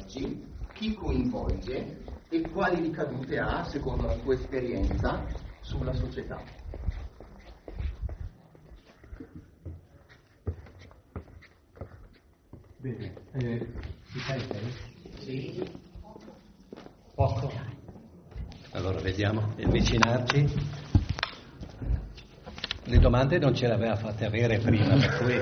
oggi, chi coinvolge e quali ricadute ha, secondo la tua esperienza, sulla società. Bene, si sente? Sì. Poco? Allora vediamo, avvicinarci. Le domande non ce le aveva fatte avere prima, per cui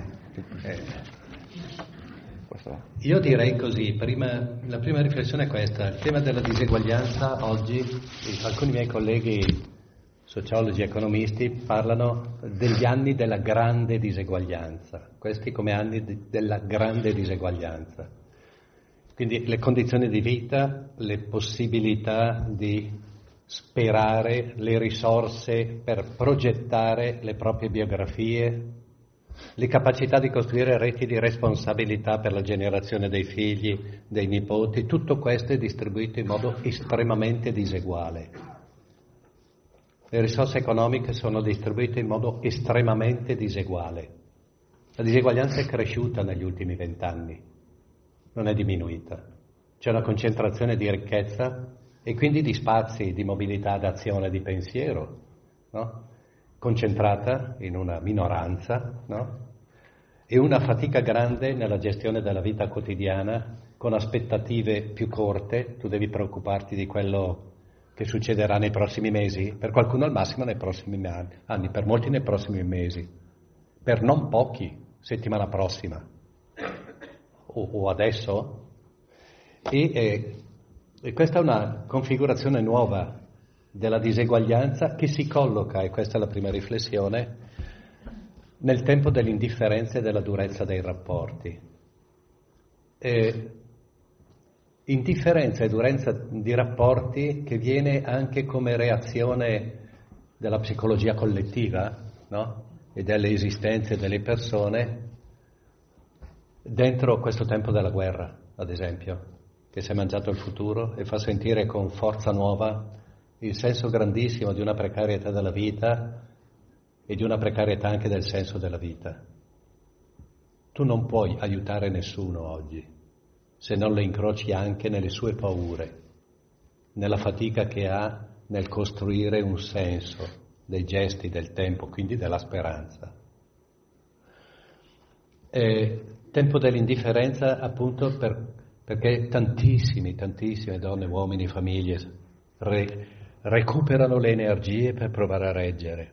io direi così, la prima riflessione è questa: il tema della diseguaglianza oggi, alcuni miei colleghi sociologi e economisti parlano degli anni della grande diseguaglianza, questi come anni della grande diseguaglianza. Quindi le condizioni di vita, le possibilità di sperare, le risorse per progettare le proprie biografie, le capacità di costruire reti di responsabilità per la generazione dei figli, dei nipoti, tutto questo è distribuito in modo estremamente diseguale. Le risorse economiche sono distribuite in modo estremamente diseguale. La diseguaglianza è cresciuta negli ultimi 20 anni, non è diminuita. C'è una concentrazione di ricchezza e quindi di spazi di mobilità d'azione e di pensiero, no? Concentrata in una minoranza, no? E una fatica grande nella gestione della vita quotidiana, con aspettative più corte. Tu devi preoccuparti di quello che succederà nei prossimi mesi, per qualcuno al massimo nei prossimi anni, per molti nei prossimi mesi, per non pochi settimana prossima o adesso. E questa è una configurazione nuova della diseguaglianza che si colloca, e questa è la prima riflessione, nel tempo dell'indifferenza e della durezza dei rapporti. Indifferenza e durezza di rapporti che viene anche come reazione della psicologia collettiva, no? E delle esistenze delle persone dentro questo tempo della guerra, ad esempio, che si è mangiato il futuro e fa sentire con forza nuova il senso grandissimo di una precarietà della vita e di una precarietà anche del senso della vita. Tu non puoi aiutare nessuno oggi se non lo incroci anche nelle sue paure, nella fatica che ha nel costruire un senso dei gesti, del tempo, quindi della speranza. Tempo dell'indifferenza appunto perché tantissime donne, uomini, famiglie recuperano le energie per provare a reggere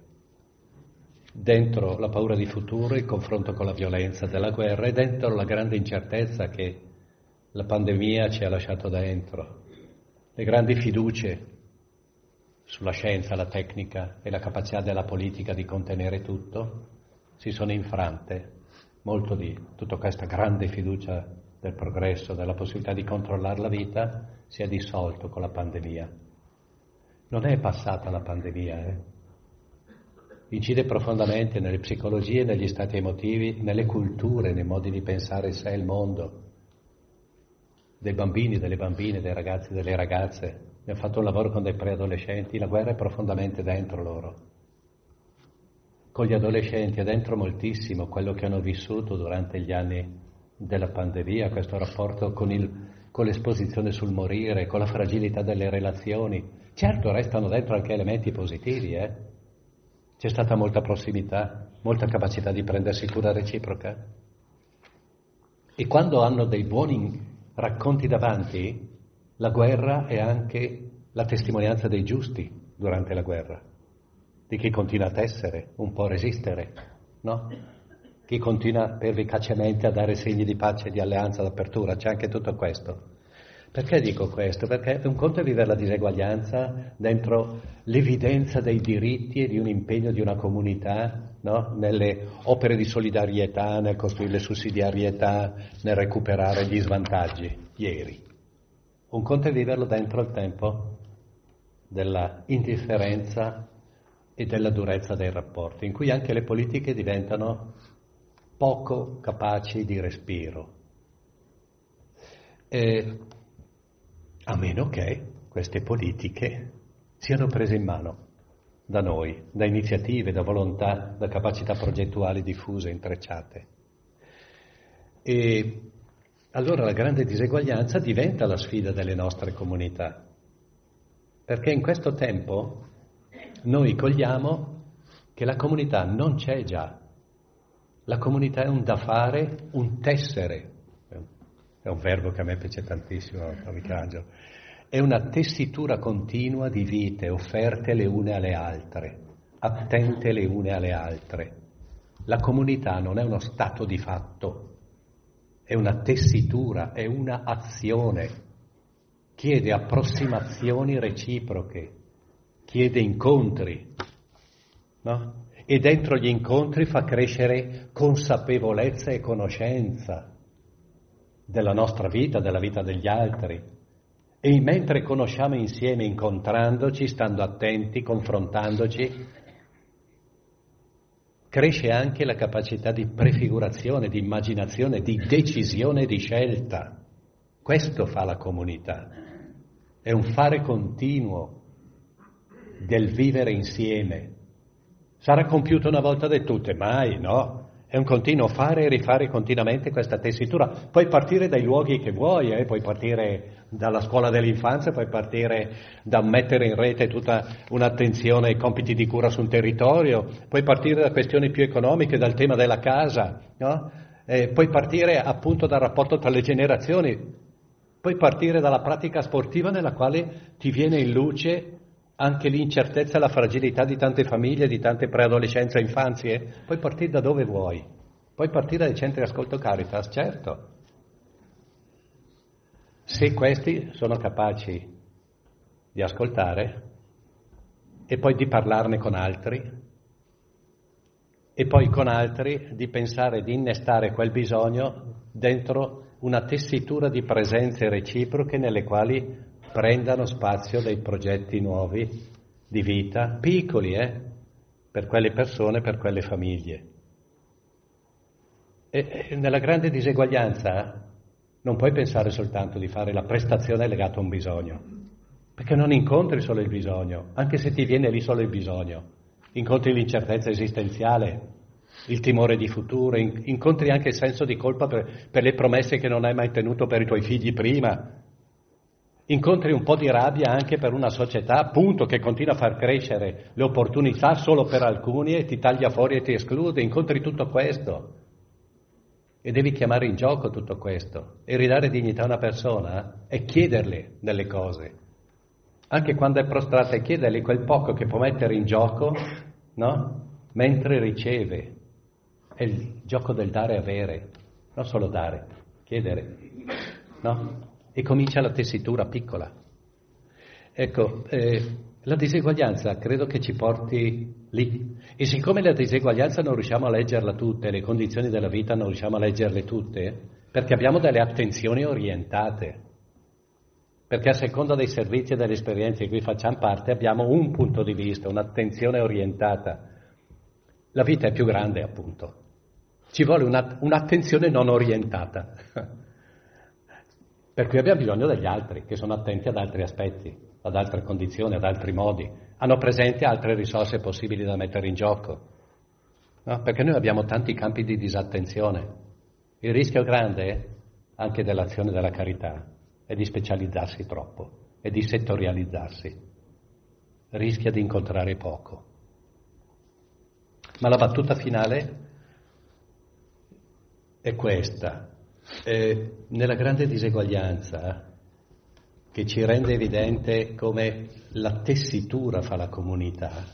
dentro la paura di futuro, il confronto con la violenza della guerra e dentro la grande incertezza che la pandemia ci ha lasciato dentro, le grandi fiducie sulla scienza, la tecnica e la capacità della politica di contenere tutto si sono infrante. Molto di tutta questa grande fiducia del progresso, della possibilità di controllare la vita, si è dissolto con la pandemia. Non è passata la pandemia, Incide profondamente nelle psicologie, negli stati emotivi, nelle culture, nei modi di pensare sé e il mondo, dei bambini, delle bambine, dei ragazzi, delle ragazze. Abbiamo fatto un lavoro con dei preadolescenti, la guerra è profondamente dentro loro. Con gli adolescenti è dentro moltissimo quello che hanno vissuto durante gli anni della pandemia, questo rapporto con l'esposizione sul morire, con la fragilità delle relazioni. Certo, restano dentro anche elementi positivi, C'è stata molta prossimità, molta capacità di prendersi cura reciproca. E quando hanno dei buoni racconti davanti, la guerra è anche la testimonianza dei giusti durante la guerra, di chi continua a tessere, un po' a resistere, no? Chi continua pervicacemente a dare segni di pace, di alleanza, d'apertura, c'è anche tutto questo. Perché dico questo? Perché un conto è vivere la diseguaglianza dentro l'evidenza dei diritti e di un impegno di una comunità, no? Nelle opere di solidarietà, nel costruire le sussidiarietà, nel recuperare gli svantaggi, ieri. Un conto è viverlo dentro il tempo della indifferenza e della durezza dei rapporti, in cui anche le politiche diventano poco capaci di respiro. A meno che queste politiche siano prese in mano da noi, da iniziative, da volontà, da capacità progettuali diffuse, intrecciate. E allora la grande diseguaglianza diventa la sfida delle nostre comunità. Perché in questo tempo noi cogliamo che la comunità non c'è già. La comunità è un da fare, un tessere. È un verbo che a me piace tantissimo, Michelangelo. È una tessitura continua di vite offerte le une alle altre, attente le une alle altre. La comunità non è uno stato di fatto, è una tessitura, è una azione. Chiede approssimazioni reciproche, chiede incontri, no? E dentro gli incontri fa crescere consapevolezza e conoscenza della nostra vita, della vita degli altri. E mentre conosciamo insieme, incontrandoci, stando attenti, confrontandoci, cresce anche la capacità di prefigurazione, di immaginazione, di decisione, di scelta. Questo fa la comunità. È un fare continuo del vivere insieme. Sarà compiuto una volta di tutte? Mai, no? È un continuo fare e rifare continuamente questa tessitura. Puoi partire dai luoghi che vuoi, puoi partire dalla scuola dell'infanzia, puoi partire da mettere in rete tutta un'attenzione ai compiti di cura su un territorio, puoi partire da questioni più economiche, dal tema della casa, no? Puoi partire appunto dal rapporto tra le generazioni, puoi partire dalla pratica sportiva nella quale ti viene in luce anche l'incertezza e la fragilità di tante famiglie, di tante preadolescenze e infanzie. Puoi partire da dove vuoi. Puoi partire dai centri ascolto Caritas, certo. Se questi sono capaci di ascoltare e poi di parlarne con altri e poi con altri di pensare di innestare quel bisogno dentro una tessitura di presenze reciproche nelle quali prendano spazio dei progetti nuovi di vita, piccoli, per quelle persone, per quelle famiglie. E nella grande diseguaglianza non puoi pensare soltanto di fare la prestazione legata a un bisogno, perché non incontri solo il bisogno, anche se ti viene lì solo il bisogno. Incontri l'incertezza esistenziale, il timore di futuro, incontri anche il senso di colpa per le promesse che non hai mai tenuto per i tuoi figli prima. Incontri un po' di rabbia anche per una società, appunto, che continua a far crescere le opportunità solo per alcuni e ti taglia fuori e ti esclude. Incontri tutto questo e devi chiamare in gioco tutto questo. E ridare dignità a una persona è chiederle delle cose, anche quando è prostrata, e chiederle quel poco che può mettere in gioco, no? Mentre riceve. È il gioco del dare e avere, non solo dare, chiedere, no? E comincia la tessitura piccola. Ecco, la diseguaglianza credo che ci porti lì. E siccome la diseguaglianza non riusciamo a leggerla tutte, le condizioni della vita non riusciamo a leggerle tutte, perché abbiamo delle attenzioni orientate. Perché a seconda dei servizi e delle esperienze di cui facciamo parte abbiamo un punto di vista, un'attenzione orientata. La vita è più grande, appunto. Ci vuole un'attenzione non orientata. Per cui abbiamo bisogno degli altri, che sono attenti ad altri aspetti, ad altre condizioni, ad altri modi, hanno presenti altre risorse possibili da mettere in gioco. No? Perché noi abbiamo tanti campi di disattenzione. Il rischio grande, anche dell'azione della carità, è di specializzarsi troppo, è di settorializzarsi. Rischia di incontrare poco. Ma la battuta finale è questa. Nella grande diseguaglianza che ci rende evidente come la tessitura fa la comunità,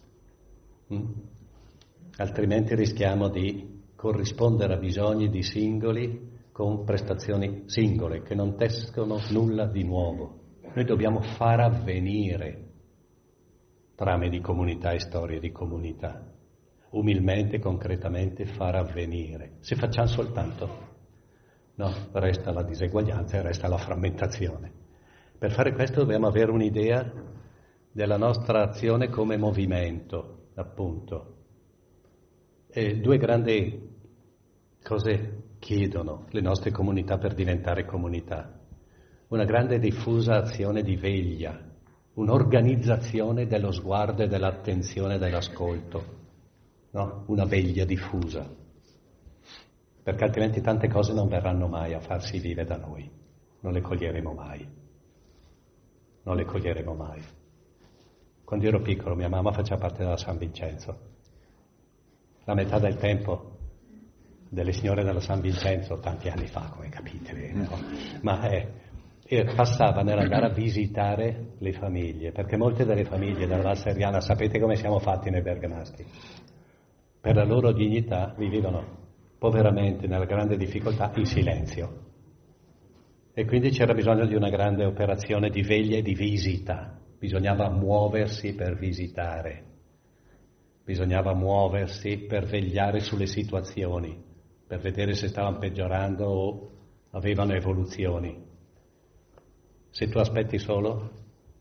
altrimenti rischiamo di corrispondere a bisogni di singoli con prestazioni singole che non tessono nulla di nuovo. Noi dobbiamo far avvenire trame di comunità e storie di comunità, umilmente, concretamente far avvenire. Se facciamo soltanto, no, resta la diseguaglianza e resta la frammentazione. Per fare questo dobbiamo avere un'idea della nostra azione come movimento, appunto. E due grandi cose chiedono le nostre comunità per diventare comunità. Una grande e diffusa azione di veglia, un'organizzazione dello sguardo e dell'attenzione e dell'ascolto, no? Una veglia diffusa. perché altrimenti tante cose non verranno mai a farsi vive da noi, non le coglieremo mai, non le coglieremo mai. Quando io ero piccolo mia mamma faceva parte della San Vincenzo, la metà del tempo delle signore della San Vincenzo, tanti anni fa, come capite, no? Ma passava nell'andare a visitare le famiglie, perché molte delle famiglie della Val Seriana, sapete come siamo fatti noi bergamaschi, per la loro dignità vivevano poveramente nella grande difficoltà in silenzio, e quindi c'era bisogno di una grande operazione di veglia e di visita, bisognava muoversi per visitare, bisognava muoversi per vegliare sulle situazioni, per vedere se stavano peggiorando o avevano evoluzioni. Se tu aspetti solo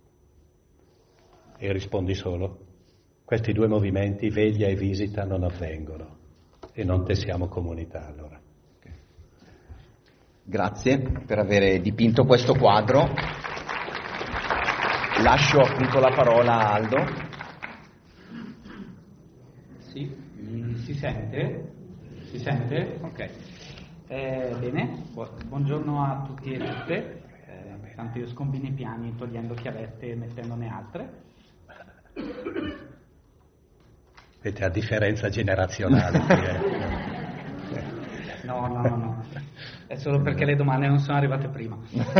e rispondi solo, questi due movimenti, veglia e visita, non avvengono e non tessiamo comunità allora. Okay. Grazie per aver dipinto questo quadro. Lascio appunto la parola a Aldo. Sì, si sente? Si sente? Ok. Bene, buongiorno a tutti e tutte. Tanto io scombino i piani togliendo chiavette e mettendone altre. Vedete, a differenza generazionale. No. È solo perché le domande non sono arrivate prima.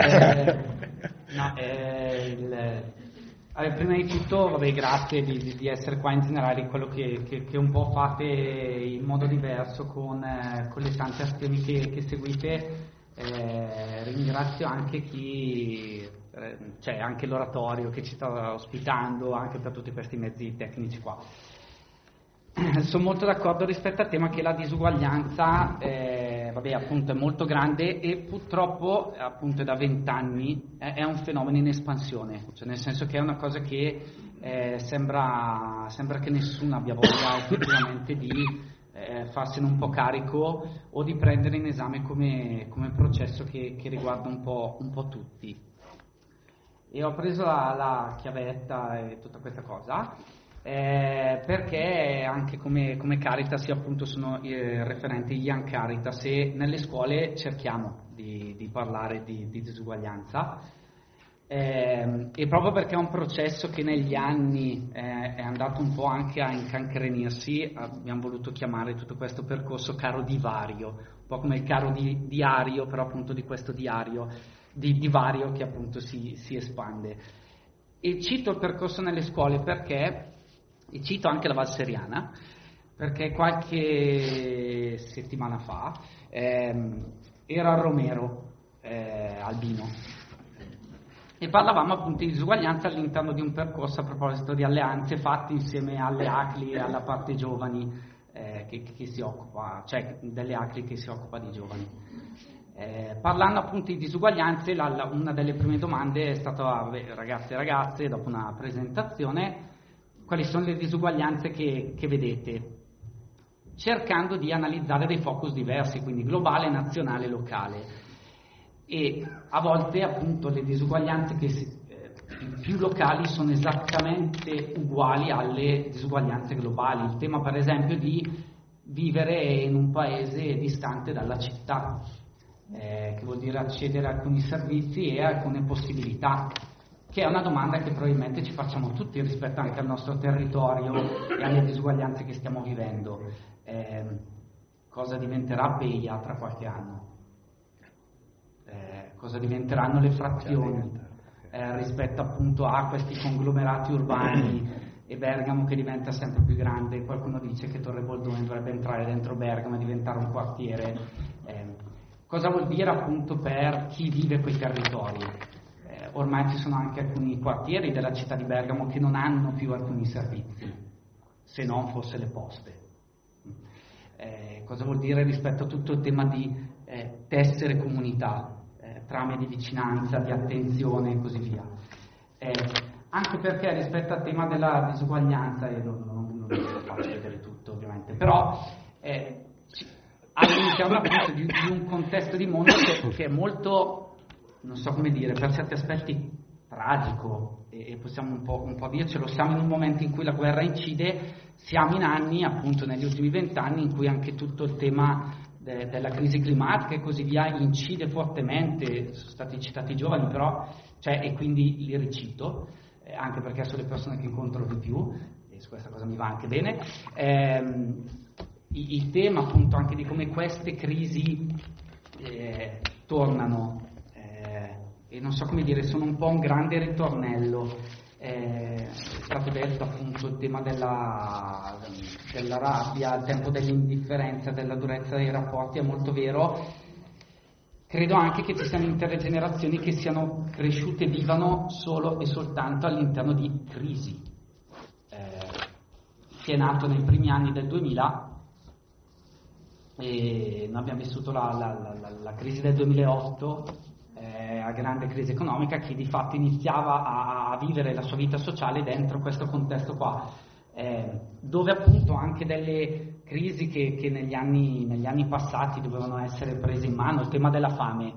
Prima di tutto, grazie di essere qua in generale, quello che un po' fate in modo diverso con le tante azioni che seguite. Ringrazio anche anche l'oratorio che ci sta ospitando, anche per tutti questi mezzi tecnici qua. Sono molto d'accordo rispetto al tema che la disuguaglianza appunto è molto grande e purtroppo appunto da 20 anni è un fenomeno in espansione, cioè nel senso che è una cosa che sembra che nessuno abbia voglia effettivamente di farsene un po' carico o di prendere in esame come processo che riguarda un po' tutti. E ho preso la chiavetta e tutta questa cosa perché anche come Caritas, io appunto sono referente Young Caritas e nelle scuole cerchiamo di parlare di disuguaglianza e proprio perché è un processo che negli anni è andato un po' anche a incancrenirsi, abbiamo voluto chiamare tutto questo percorso caro divario, un po' come il caro diario, però appunto di questo divario che appunto si espande. E cito il percorso nelle scuole perché, e cito anche la Val Seriana, perché qualche settimana fa era a Romero Albino e parlavamo appunto di disuguaglianza all'interno di un percorso a proposito di alleanze fatte insieme alle ACLI e alla parte giovani che si occupa, cioè delle ACLI che si occupa di giovani. Parlando appunto di disuguaglianze, una delle prime domande è stata, ragazzi e ragazze, dopo una presentazione, quali sono le disuguaglianze che vedete, cercando di analizzare dei focus diversi, quindi globale, nazionale, locale. E a volte appunto le disuguaglianze più locali sono esattamente uguali alle disuguaglianze globali. Il tema per esempio di vivere in un paese distante dalla città, che vuol dire accedere a alcuni servizi e a alcune possibilità, che è una domanda che probabilmente ci facciamo tutti rispetto anche al nostro territorio e alle disuguaglianze che stiamo vivendo. Cosa diventerà Beia tra qualche anno? Cosa diventeranno le frazioni rispetto appunto a questi conglomerati urbani e Bergamo che diventa sempre più grande? Qualcuno dice che Torre Boldone dovrebbe entrare dentro Bergamo e diventare un quartiere. Cosa vuol dire appunto per chi vive quei territori? Ormai ci sono anche alcuni quartieri della città di Bergamo che non hanno più alcuni servizi, se non fosse le poste. Cosa vuol dire rispetto a tutto il tema di tessere comunità, trame di vicinanza, di attenzione e così via. Anche perché rispetto al tema della disuguaglianza, e non vi faccio vedere tutto ovviamente, però all'interno appunto di un contesto di mondo che è molto, non so come dire, per certi aspetti tragico, e possiamo un po' dircelo. Siamo in un momento in cui la guerra incide, siamo in anni, appunto negli ultimi 20 anni, in cui anche tutto il tema della crisi climatica e così via incide fortemente, sono stati citati i giovani però, e quindi li ricito, anche perché sono le persone che incontro di più, e su questa cosa mi va anche bene. Il tema appunto anche di come queste crisi tornano, e non so come dire, sono un po' un grande ritornello. È stato detto appunto il tema della rabbia, il tempo dell'indifferenza, della durezza dei rapporti, è molto vero. Credo anche che ci siano intere generazioni che siano cresciute e vivano solo e soltanto all'interno di crisi. Che è nato nei primi anni del 2000 e noi abbiamo vissuto la crisi del 2008, a grande crisi economica, che di fatto iniziava a vivere la sua vita sociale dentro questo contesto qua, dove appunto anche delle crisi che negli anni passati dovevano essere prese in mano, il tema della fame,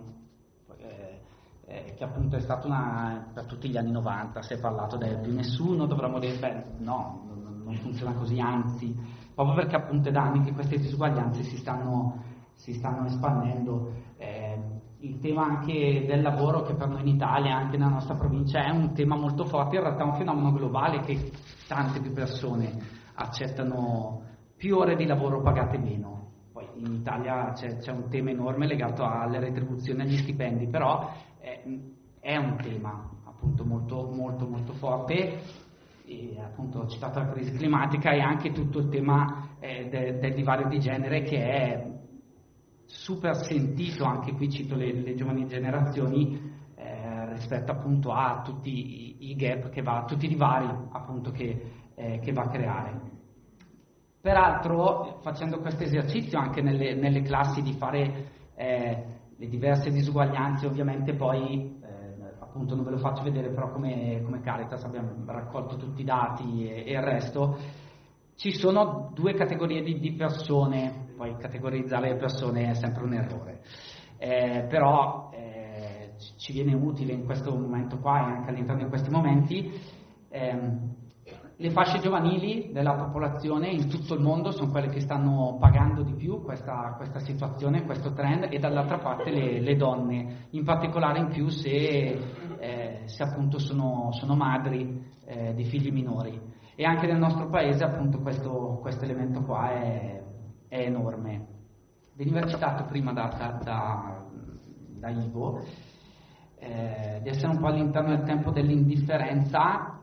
che appunto è stato per tutti gli anni 90 si è parlato di nessuno dovrà morire, no, non funziona così, anzi, proprio perché appunto è da anni che queste disuguaglianze si stanno espandendo. Il tema anche del lavoro, che per noi in Italia, anche nella nostra provincia, è un tema molto forte, in realtà è un fenomeno globale, che tante più persone accettano più ore di lavoro pagate meno. Poi in Italia c'è un tema enorme legato alle retribuzioni e agli stipendi, però è un tema appunto molto molto molto forte, e appunto ho citato la crisi climatica e anche tutto il tema del divario di genere, che è super sentito, anche qui cito le giovani generazioni, rispetto appunto a tutti i gap tutti i divari appunto che va a creare. Peraltro, facendo questo esercizio anche nelle classi di fare le diverse disuguaglianze, ovviamente poi appunto non ve lo faccio vedere, però come Caritas abbiamo raccolto tutti i dati e il resto, ci sono due categorie di persone. Poi categorizzare le persone è sempre un errore, però ci viene utile in questo momento qua e anche all'interno di questi momenti. Le fasce giovanili della popolazione in tutto il mondo sono quelle che stanno pagando di più questa situazione, questo trend, e dall'altra parte le donne, in particolare in più se appunto sono madri di figli minori. E anche nel nostro paese appunto questo elemento qua è enorme. Veniva citato prima da Ivo di essere un po' all'interno del tempo dell'indifferenza,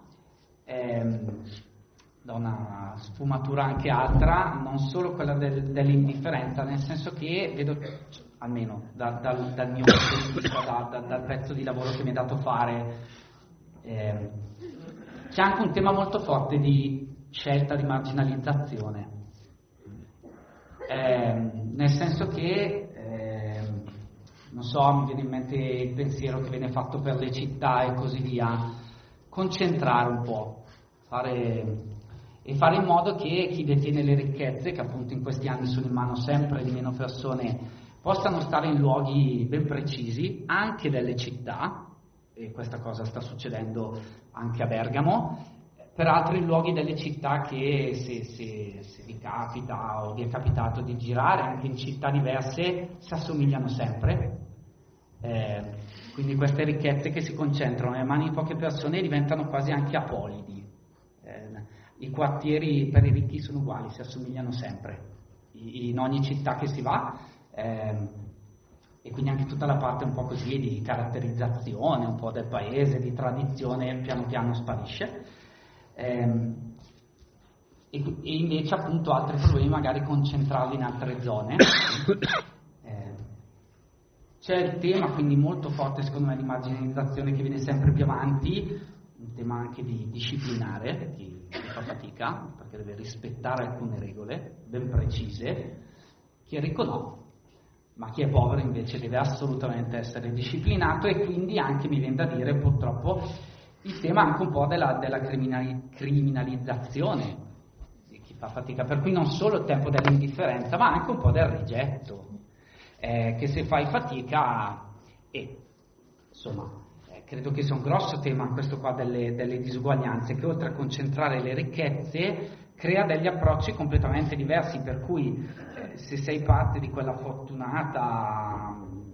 da una sfumatura anche altra, non solo quella dell'indifferenza, nel senso che vedo, almeno dal mio punto di vista, dal pezzo di lavoro che mi è dato fare, c'è anche un tema molto forte di scelta di marginalizzazione, nel senso che non so, mi viene in mente il pensiero che viene fatto per le città e così via, concentrare un po', fare in modo che chi detiene le ricchezze, che appunto in questi anni sono in mano sempre di meno persone, possano stare in luoghi ben precisi, anche delle città, e questa cosa sta succedendo anche a Bergamo, peraltro in luoghi delle città che se vi capita o vi è capitato di girare anche in città diverse, si assomigliano sempre, quindi queste ricchezze che si concentrano nelle mani di poche persone diventano quasi anche apolidi. I quartieri per i ricchi sono uguali, si assomigliano sempre in ogni città che si va, e quindi anche tutta la parte un po' così di caratterizzazione un po' del paese, di tradizione, piano piano sparisce, e invece appunto altri problemi magari concentrarli in altre zone. C'è il tema quindi molto forte secondo me di marginalizzazione che viene sempre più avanti, un tema anche di disciplinare per chi fa fatica, perché deve rispettare alcune regole ben precise. Chi è ricco no, ma chi è povero invece deve assolutamente essere disciplinato, e quindi anche, mi viene da dire purtroppo, il tema anche un po' della criminalizzazione di chi fa fatica, per cui non solo il tempo dell'indifferenza ma anche un po' del rigetto, che se fai fatica, insomma, credo che sia un grosso tema questo qua delle disuguaglianze, che oltre a concentrare le ricchezze crea degli approcci completamente diversi, per cui se sei parte di quella fortunata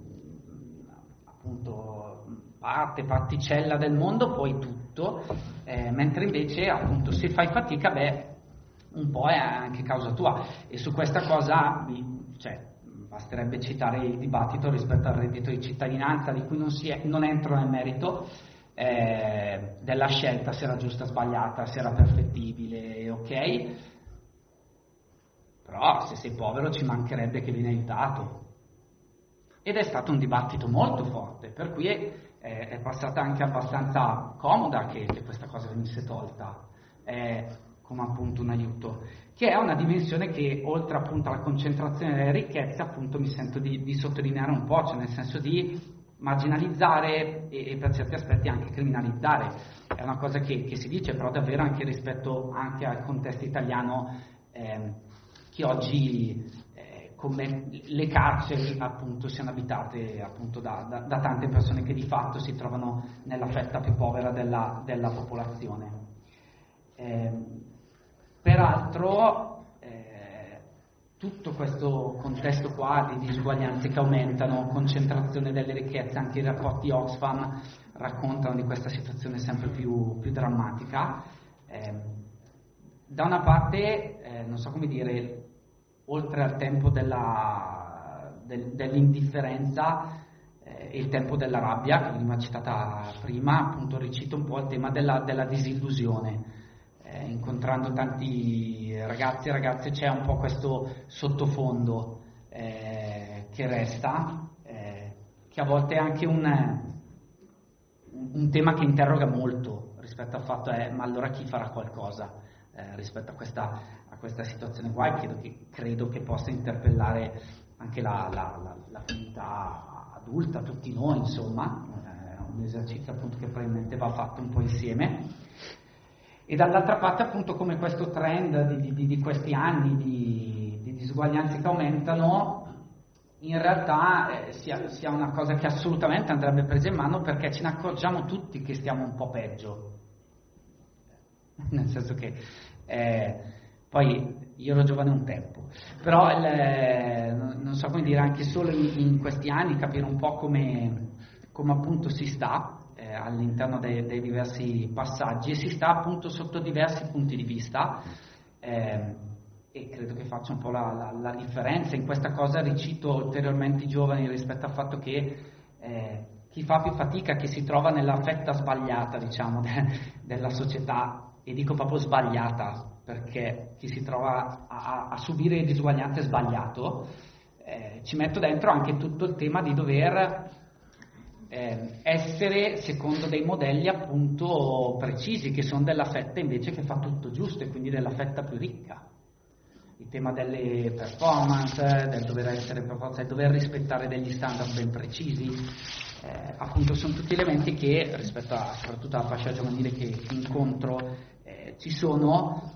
appunto particella del mondo puoi tutto, mentre invece appunto se fai fatica, un po' è anche causa tua. E su questa cosa basterebbe citare il dibattito rispetto al reddito di cittadinanza, di cui non entro nel merito della scelta, se era giusta o sbagliata, se era perfettibile, ok, però se sei povero ci mancherebbe che vieni aiutato. Ed è stato un dibattito molto forte, per cui è passata anche abbastanza comoda che questa cosa venisse tolta come appunto un aiuto, che è una dimensione che oltre appunto alla concentrazione delle ricchezze appunto mi sento di sottolineare un po', cioè nel senso di marginalizzare e per certi aspetti anche criminalizzare. È una cosa che si dice, però davvero anche rispetto anche al contesto italiano, che oggi come le carceri appunto siano abitate appunto da tante persone che di fatto si trovano nella fetta più povera della popolazione. Peraltro tutto questo contesto qua di disuguaglianze che aumentano, concentrazione delle ricchezze, anche i rapporti Oxfam raccontano di questa situazione sempre più drammatica. Da una parte, non so come dire, oltre al tempo dell'indifferenza e il tempo della rabbia, che veniva citata prima, appunto ricito un po' il tema della disillusione. Incontrando tanti ragazzi e ragazze c'è un po' questo sottofondo che resta, che a volte è anche un tema che interroga molto rispetto al fatto ma allora chi farà qualcosa rispetto a questa situazione qua, e credo che possa interpellare anche la comunità adulta, tutti noi, insomma, è un esercizio appunto che probabilmente va fatto un po' insieme. E dall'altra parte appunto come questo trend di questi anni di disuguaglianze che aumentano in realtà sia una cosa che assolutamente andrebbe presa in mano, perché ce ne accorgiamo tutti che stiamo un po' peggio, nel senso che poi io ero giovane un tempo, però non so come dire, anche solo in questi anni capire un po' come appunto si sta all'interno dei diversi passaggi, e si sta appunto sotto diversi punti di vista, e credo che faccia un po' la differenza. In questa cosa ricito ulteriormente i giovani rispetto al fatto che chi fa più fatica, che si trova nella fetta sbagliata, diciamo, della società, e dico proprio sbagliata perché chi si trova a subire disuguaglianze sbagliato, ci metto dentro anche tutto il tema di dover essere secondo dei modelli appunto precisi, che sono della fetta invece che fa tutto giusto, e quindi della fetta più ricca. Il tema delle performance, del dover essere per forza, del dover rispettare degli standard ben precisi, appunto sono tutti elementi che rispetto soprattutto alla fascia giovanile che incontro ci sono,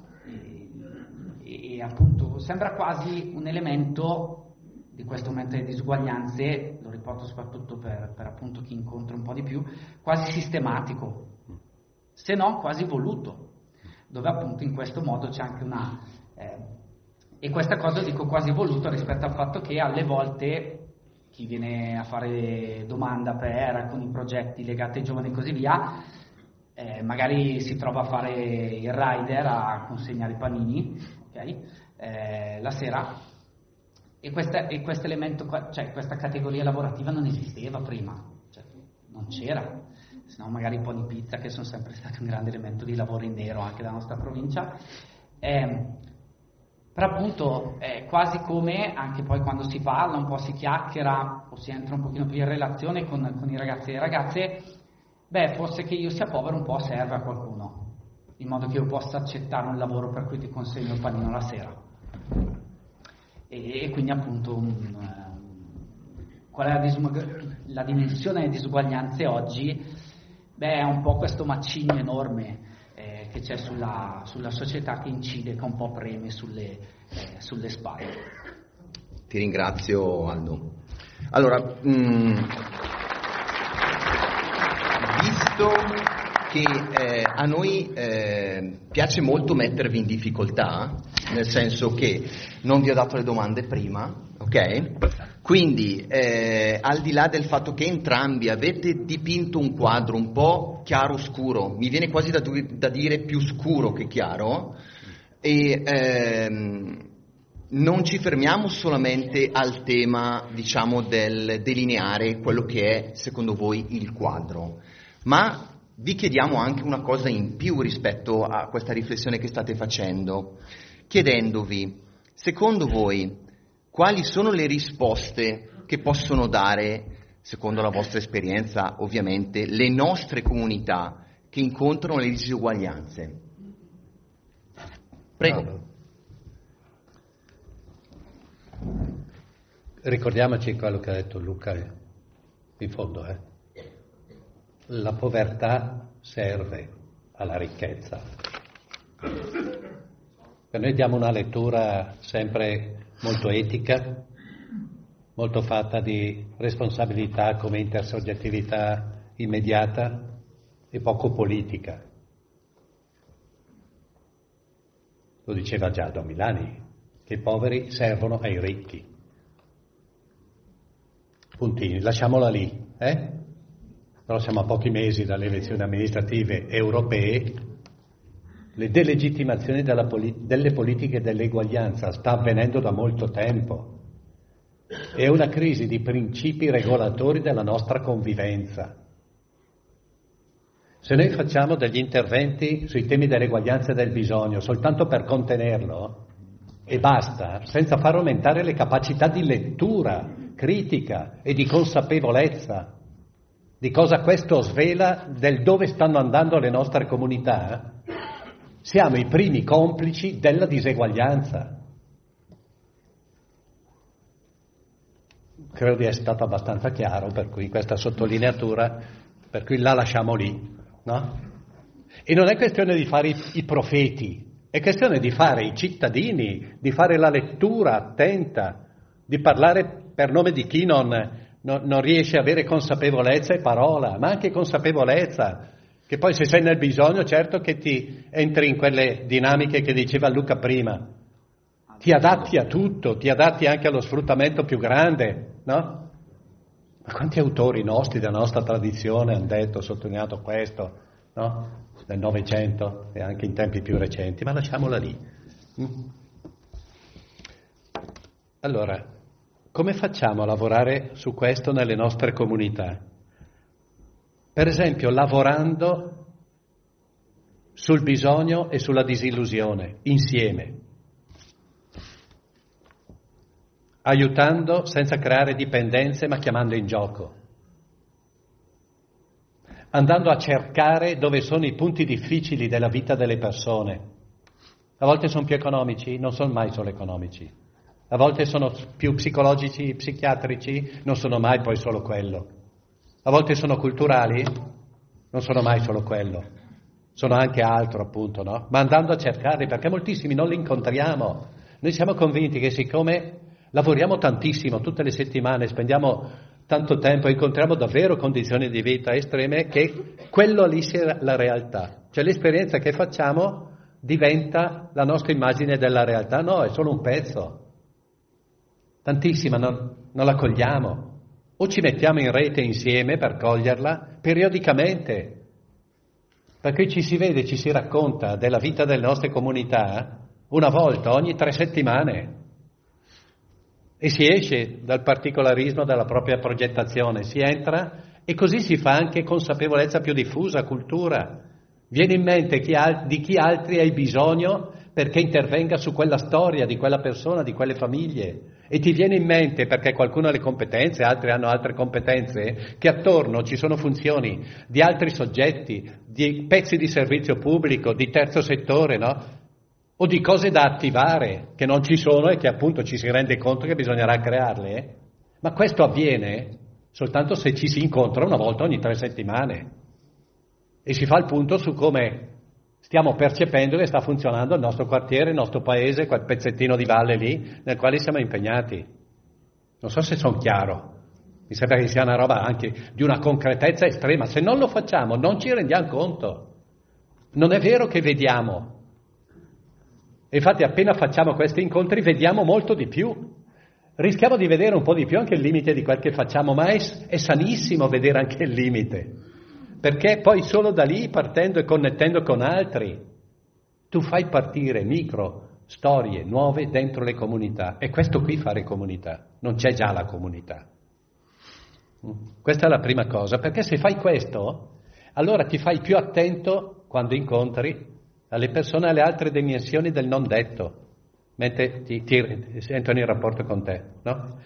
e appunto sembra quasi un elemento di questo aumento delle disuguaglianze, lo riporto soprattutto per appunto chi incontra un po' di più, quasi sistematico, se non quasi voluto, dove appunto in questo modo c'è anche una e questa cosa dico quasi voluto rispetto al fatto che alle volte chi viene a fare domanda per alcuni progetti legati ai giovani e così via, magari si trova a fare il rider, a consegnare i panini, okay? La sera, e questo elemento, cioè questa categoria lavorativa non esisteva prima, cioè, non c'era, se no magari i po' di pizza, che sono sempre stati un grande elemento di lavoro in nero anche della nostra provincia, però appunto è quasi come anche poi quando si parla un po', si chiacchiera o si entra un pochino più in relazione con i ragazzi e le ragazze, forse che io sia povero un po' serve a qualcuno, in modo che io possa accettare un lavoro per cui ti consegno il panino la sera. E quindi appunto qual è la dimensione delle disuguaglianze oggi? È un po' questo macigno enorme che c'è sulla società, che incide, che un po' preme sulle spalle. Ti ringrazio, Aldo. Allora, visto che a noi piace molto mettervi in difficoltà, nel senso che non vi ho dato le domande prima, ok? Quindi al di là del fatto che entrambi avete dipinto un quadro un po' chiaro-scuro, mi viene quasi da dire più scuro che chiaro, e non ci fermiamo solamente al tema, diciamo, del delineare quello che è secondo voi il quadro, ma vi chiediamo anche una cosa in più rispetto a questa riflessione che state facendo, chiedendovi, secondo voi, quali sono le risposte che possono dare, secondo la vostra esperienza ovviamente, le nostre comunità che incontrano le diseguaglianze? Prego. Ricordiamoci quello che ha detto Luca, in fondo, la povertà serve alla ricchezza. Per noi diamo una lettura sempre molto etica, molto fatta di responsabilità come intersoggettività immediata e poco politica. Lo diceva già Don Milani, che i poveri servono ai ricchi. Puntini, lasciamola lì, Però siamo a pochi mesi dalle elezioni amministrative europee, le delegittimazioni delle politiche dell'eguaglianza sta avvenendo da molto tempo. È una crisi di principi regolatori della nostra convivenza. Se noi facciamo degli interventi sui temi dell'eguaglianza e del bisogno soltanto per contenerlo, e basta, senza far aumentare le capacità di lettura critica e di consapevolezza di cosa questo svela del dove stanno andando le nostre comunità, siamo i primi complici della diseguaglianza. Credo di essere stato abbastanza chiaro, per cui questa sottolineatura, per cui la lasciamo lì, no? E non è questione di fare i profeti, è questione di fare i cittadini, di fare la lettura attenta, di parlare per nome di chi non riesce a avere consapevolezza e parola, ma anche consapevolezza, che poi se sei nel bisogno certo che ti entri in quelle dinamiche che diceva Luca prima, ti adatti a tutto, ti adatti anche allo sfruttamento più grande, no? Ma quanti autori nostri della nostra tradizione hanno detto, sottolineato questo, no? Nel Novecento e anche in tempi più recenti, ma lasciamola lì. Allora, come facciamo a lavorare su questo nelle nostre comunità? Per esempio, lavorando sul bisogno e sulla disillusione, insieme. Aiutando senza creare dipendenze, ma chiamando in gioco. Andando a cercare dove sono i punti difficili della vita delle persone. A volte sono più economici, non sono mai solo economici. A volte sono più psicologici, psichiatrici, non sono mai poi solo quello. A volte sono culturali, non sono mai solo quello. Sono anche altro, appunto, no? Ma andando a cercarli, perché moltissimi non li incontriamo. Noi siamo convinti che siccome lavoriamo tantissimo tutte le settimane, spendiamo tanto tempo, incontriamo davvero condizioni di vita estreme, che quello lì sia la realtà. Cioè l'esperienza che facciamo diventa la nostra immagine della realtà. No, è solo un pezzo. Tantissima non la cogliamo, o ci mettiamo in rete insieme per coglierla periodicamente, perché ci si vede, ci si racconta della vita delle nostre comunità una volta ogni 3 settimane e si esce dal particolarismo della propria progettazione, si entra e così si fa anche consapevolezza più diffusa, cultura. Viene in mente di chi altri hai bisogno perché intervenga su quella storia, di quella persona, di quelle famiglie. E ti viene in mente, perché qualcuno ha le competenze, altri hanno altre competenze, che attorno ci sono funzioni di altri soggetti, di pezzi di servizio pubblico, di terzo settore, no? O di cose da attivare, che non ci sono e che appunto ci si rende conto che bisognerà crearle. Ma questo avviene soltanto se ci si incontra una volta ogni 3 settimane. E si fa il punto su come stiamo percependo che sta funzionando il nostro quartiere, il nostro paese, quel pezzettino di valle lì nel quale siamo impegnati. Non so se sono chiaro. Mi sembra che sia una roba anche di una concretezza estrema. Se non lo facciamo, non ci rendiamo conto. Non è vero che vediamo. E infatti appena facciamo questi incontri vediamo molto di più. Rischiamo di vedere un po' di più anche il limite di quel che facciamo, ma è sanissimo vedere anche il limite. Perché poi solo da lì, partendo e connettendo con altri, tu fai partire micro storie nuove dentro le comunità. E questo qui fare comunità. Non c'è già la comunità. Questa è la prima cosa, perché se fai questo, allora ti fai più attento quando incontri alle persone alle altre dimensioni del non detto, mentre ti entrano in rapporto con te, no?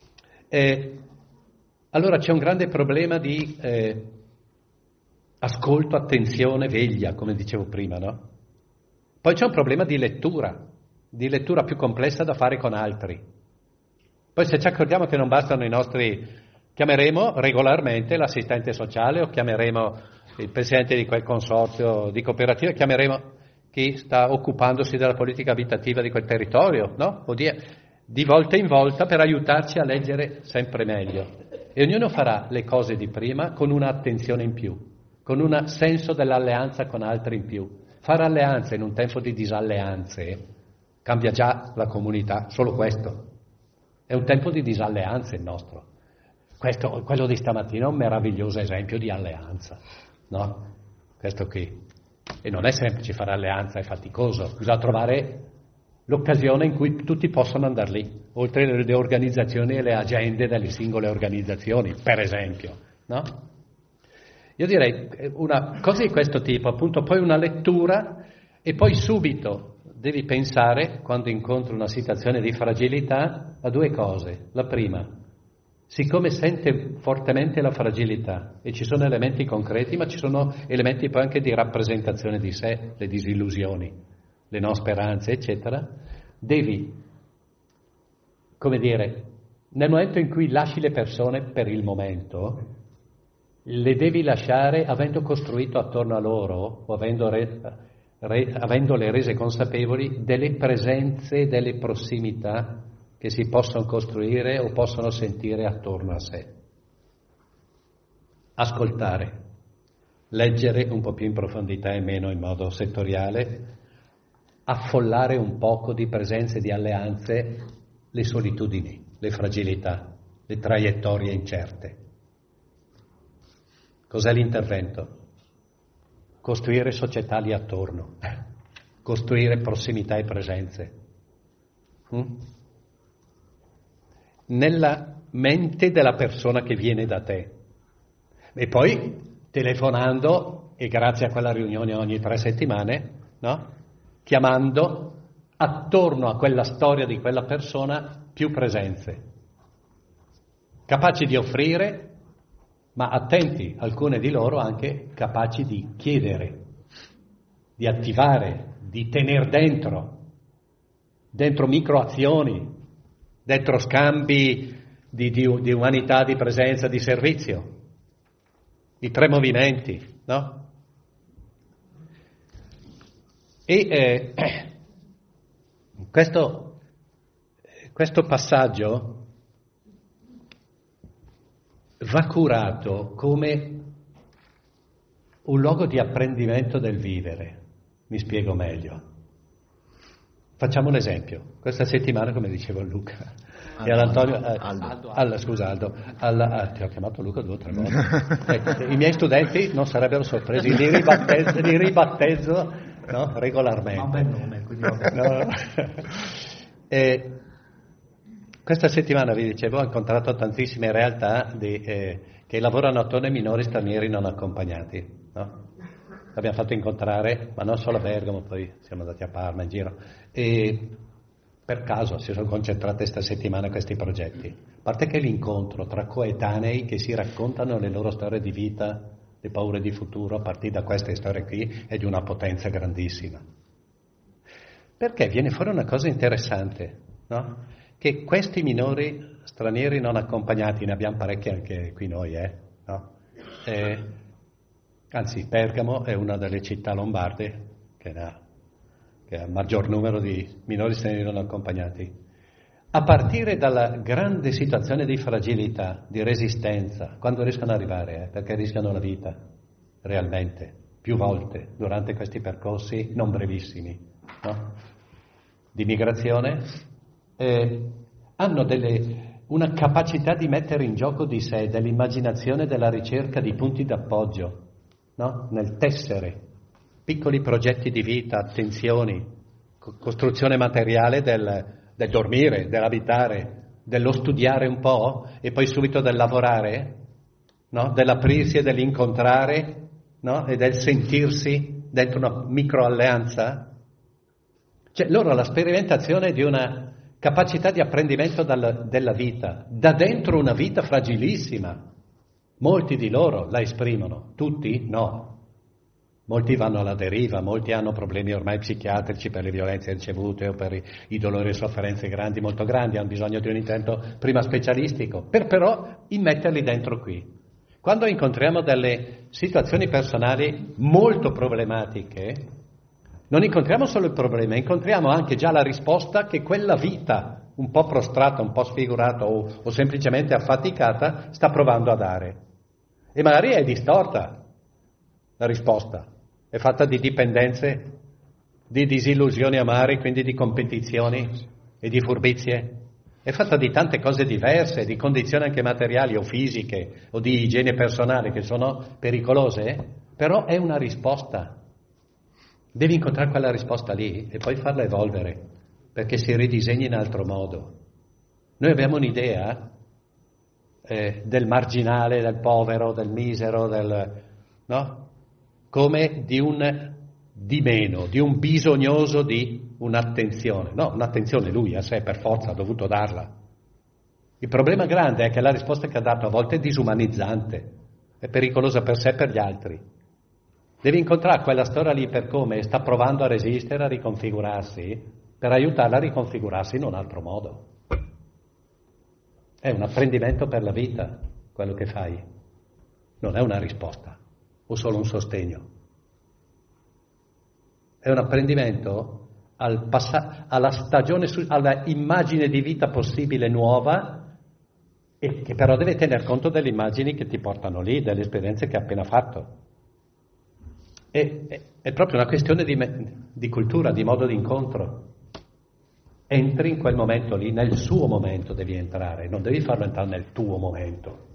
Allora c'è un grande problema di ascolto, attenzione, veglia, come dicevo prima, no? Poi c'è un problema di lettura più complessa da fare con altri. Poi se ci accorgiamo che non bastano i nostri... Chiameremo regolarmente l'assistente sociale o chiameremo il presidente di quel consorzio di cooperativa, chiameremo chi sta occupandosi della politica abitativa di quel territorio, no? O di volta in volta per aiutarci a leggere sempre meglio. E ognuno farà le cose di prima con un'attenzione in più, con un senso dell'alleanza con altri in più. Fare alleanze in un tempo di disalleanze cambia già la comunità, solo questo. È un tempo di disalleanze il nostro. Quello di stamattina è un meraviglioso esempio di alleanza, no? Questo qui. E non è semplice fare alleanza, è faticoso. Bisogna trovare l'occasione in cui tutti possono andare lì, oltre le organizzazioni e le agende delle singole organizzazioni, per esempio, no? Io direi una cosa di questo tipo, appunto, poi una lettura e poi subito devi pensare, quando incontri una situazione di fragilità, a due cose. La prima, siccome sente fortemente la fragilità e ci sono elementi concreti, ma ci sono elementi poi anche di rappresentazione di sé, le disillusioni, le non speranze, eccetera, devi, come dire, nel momento in cui lasci le persone per il momento, le devi lasciare avendo costruito attorno a loro o avendole rese consapevoli delle presenze, delle prossimità che si possono costruire o possono sentire attorno a sé. Ascoltare, leggere un po' più in profondità e meno in modo settoriale, affollare un poco di presenze, di alleanze, le solitudini, le fragilità, le traiettorie incerte. Cos'è l'intervento? Costruire società lì attorno, costruire prossimità e presenze. Nella mente della persona che viene da te. E poi telefonando, e grazie a quella riunione ogni 3 settimane, no? Chiamando attorno a quella storia di quella persona più presenze, capaci di offrire, ma attenti, alcune di loro anche capaci di chiedere, di attivare, di tenere dentro microazioni, dentro scambi di umanità, di presenza, di servizio, i 3 movimenti, no? E questo passaggio va curato come un luogo di apprendimento del vivere. Mi spiego meglio. Facciamo un esempio. Questa settimana, come dicevo a Luca e all'Antonio, Aldo, ti ho chiamato Luca 2 o 3 volte. I miei studenti non sarebbero sorpresi, li ribattezzo, no? Regolarmente. Ma un bel nome, quindi no. Questa settimana, vi dicevo, ho incontrato tantissime realtà che lavorano attorno ai minori stranieri non accompagnati, no? L'abbiamo fatto incontrare, ma non solo a Bergamo, poi siamo andati a Parma in giro, e per caso si sono concentrate questa settimana questi progetti. A parte che l'incontro tra coetanei che si raccontano le loro storie di vita, le paure di futuro, a partire da queste storie qui, è di una potenza grandissima. Perché viene fuori una cosa interessante, no? Che questi minori stranieri non accompagnati, ne abbiamo parecchi anche qui noi, no? Anzi, Bergamo è una delle città lombarde che ha il maggior numero di minori stranieri non accompagnati. a partire dalla grande situazione di fragilità, di resistenza, quando riescono ad arrivare, perché rischiano la vita, realmente, più volte durante questi percorsi non brevissimi, no? Di migrazione, hanno una capacità di mettere in gioco di sé, dell'immaginazione, della ricerca di punti d'appoggio, no? Nel tessere piccoli progetti di vita, attenzioni, costruzione materiale del dormire, dell'abitare, dello studiare un po' e poi subito del lavorare, no? Dell'aprirsi e dell'incontrare, no? E del sentirsi dentro una microalleanza. Cioè loro la sperimentazione di una capacità di apprendimento della vita, da dentro una vita fragilissima. Molti di loro la esprimono, tutti no. Molti vanno alla deriva, molti hanno problemi ormai psichiatrici per le violenze ricevute o per i dolori e sofferenze grandi, molto grandi, hanno bisogno di un intervento prima specialistico, per però immetterli dentro qui. Quando incontriamo delle situazioni personali molto problematiche, non incontriamo solo il problema, incontriamo anche già la risposta che quella vita, un po' prostrata, un po' sfigurata o semplicemente affaticata, sta provando a dare. E magari è distorta la risposta, è fatta di dipendenze, di disillusioni amare, quindi di competizioni e di furbizie. È fatta di tante cose diverse, di condizioni anche materiali o fisiche o di igiene personale che sono pericolose, però è una risposta. Devi incontrare quella risposta lì e poi farla evolvere, perché si ridisegni in altro modo. Noi abbiamo un'idea del marginale, del povero, del misero, no? Come di meno, di un bisognoso di un'attenzione. No, un'attenzione lui a sé per forza ha dovuto darla. Il problema grande è che la risposta che ha dato a volte è disumanizzante, è pericolosa per sé e per gli altri. Devi incontrare quella storia lì per come sta provando a resistere, a riconfigurarsi, per aiutarla a riconfigurarsi in un altro modo. È un apprendimento per la vita, quello che fai. Non è una risposta, o solo un sostegno. È un apprendimento alla stagione, alla immagine di vita possibile nuova, e che però deve tener conto delle immagini che ti portano lì, delle esperienze che hai appena fatto. È proprio una questione di cultura, di modo di incontro. Entri in quel momento lì, nel suo momento devi entrare, non devi farlo entrare nel tuo momento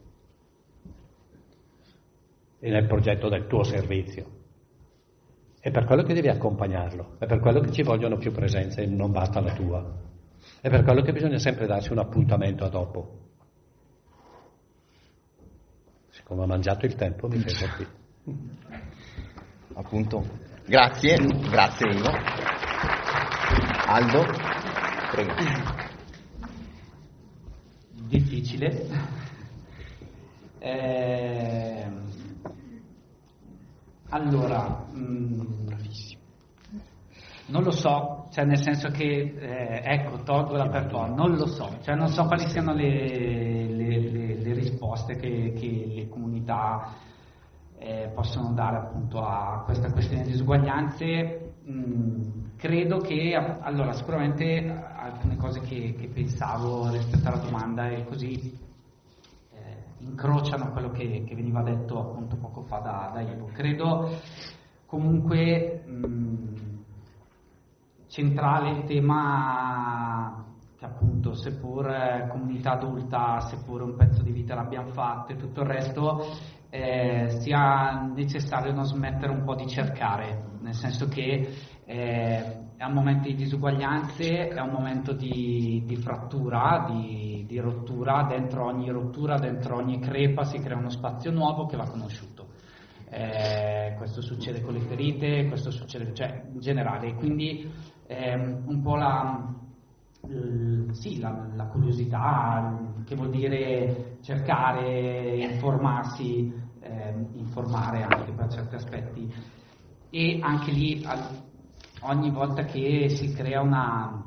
e nel progetto del tuo servizio. È per quello che devi accompagnarlo, è per quello che ci vogliono più presenze e non basta la tua. È per quello che bisogna sempre darsi un appuntamento a dopo. Siccome ho mangiato il tempo, mi fermo qui. Appunto, grazie Ivo. Aldo, prego. Difficile. Allora, bravissimo. Non lo so, cioè nel senso che, ecco, tolgo la performance, non lo so, cioè non so quali siano le risposte che le comunità possono dare appunto a questa questione di disuguaglianze. Credo che, allora, sicuramente alcune cose che pensavo rispetto alla domanda e così incrociano quello che veniva detto appunto poco fa da Ivo. Credo comunque centrale il tema che appunto, seppur comunità adulta, seppur un pezzo di vita l'abbiamo fatto e tutto il resto, sia necessario non smettere un po' di cercare, nel senso che è un momento di disuguaglianze, è un momento di frattura, di rottura. Dentro ogni rottura, dentro ogni crepa si crea uno spazio nuovo che va conosciuto. Questo succede con le ferite, questo succede, cioè in generale, quindi un po' la curiosità, che vuol dire cercare, informarsi, informare anche per certi aspetti, e anche lì ogni volta che si crea una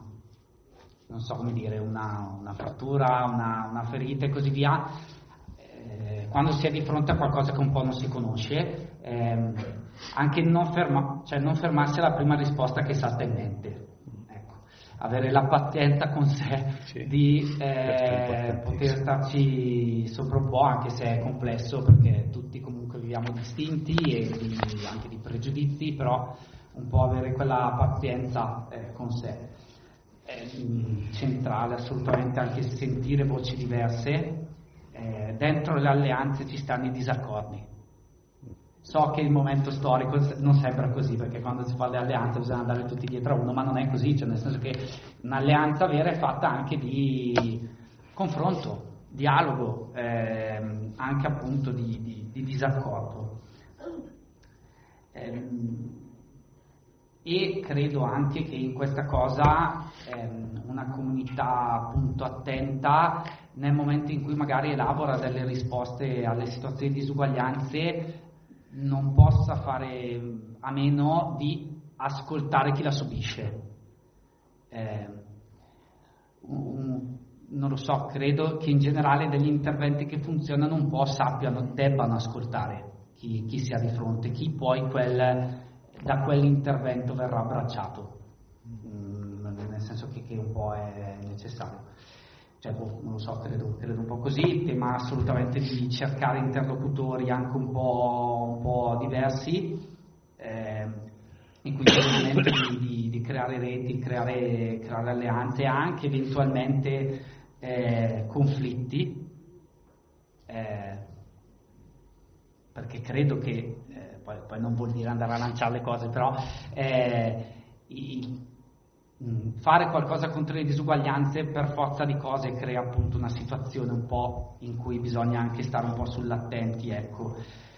frattura, una ferita e così via, quando si è di fronte a qualcosa che un po' non si conosce, anche non fermarsi alla prima risposta che salta in mente. Ecco. avere la pazienza con sé di poter starci sopra un po', anche se è complesso, perché tutti comunque viviamo distinti e anche di pregiudizi, però un po' avere quella pazienza con sé è centrale, assolutamente, anche sentire voci diverse. Dentro le alleanze ci stanno i disaccordi. So che il momento storico non sembra così, perché quando si fa le alleanze bisogna andare tutti dietro a uno, ma non è così, cioè nel senso che un'alleanza vera è fatta anche di confronto, dialogo, anche appunto di disaccordo. E credo anche che in questa cosa una comunità appunto attenta, nel momento in cui magari elabora delle risposte alle situazioni di disuguaglianze, non possa fare a meno di ascoltare chi la subisce. Non lo so, credo che in generale degli interventi che funzionano un po' debbano ascoltare chi si ha di fronte, chi poi da quell'intervento verrà abbracciato, nel senso che un po' è necessario. Cioè, non lo so, credo un po' così, tema assolutamente di cercare interlocutori anche un po' diversi, in cui c'è il momento di creare reti, creare alleanze, anche eventualmente conflitti, perché credo che, poi non vuol dire andare a lanciare le cose, però fare qualcosa contro le disuguaglianze per forza di cose crea appunto una situazione un po' in cui bisogna anche stare un po' sull'attenti, ecco,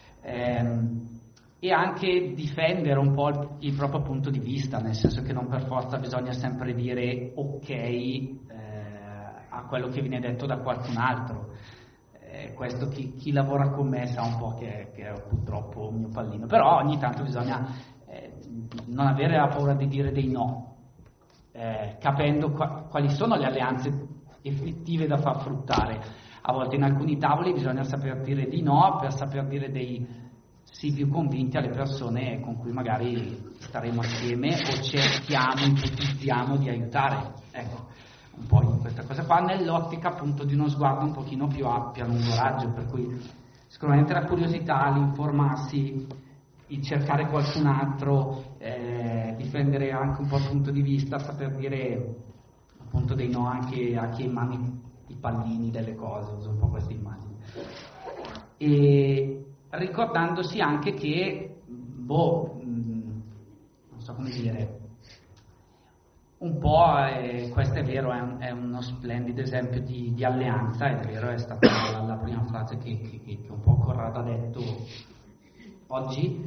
e anche difendere un po' il proprio punto di vista, nel senso che non per forza bisogna sempre dire ok a quello che viene detto da qualcun altro. Questo chi lavora con me sa un po' che è purtroppo un mio pallino, però ogni tanto bisogna non avere la paura di dire dei no, capendo quali sono le alleanze effettive da far fruttare. A volte in alcuni tavoli bisogna saper dire di no per saper dire dei sì più convinti alle persone con cui magari staremo assieme o ipotizziamo di aiutare, ecco, un po' in questa cosa qua, nell'ottica appunto di uno sguardo un pochino più a lungo raggio, per cui sicuramente la curiosità, l'informarsi, il cercare qualcun altro, difendere anche un po' il punto di vista, saper dire appunto dei no anche a chi ha in mano i pallini delle cose, uso un po' questa immagine, e ricordandosi anche che non so come dire, un po' questo è vero, è uno splendido esempio di alleanza, ed è vero, è stata la prima frase che un po' Corrado ha detto oggi,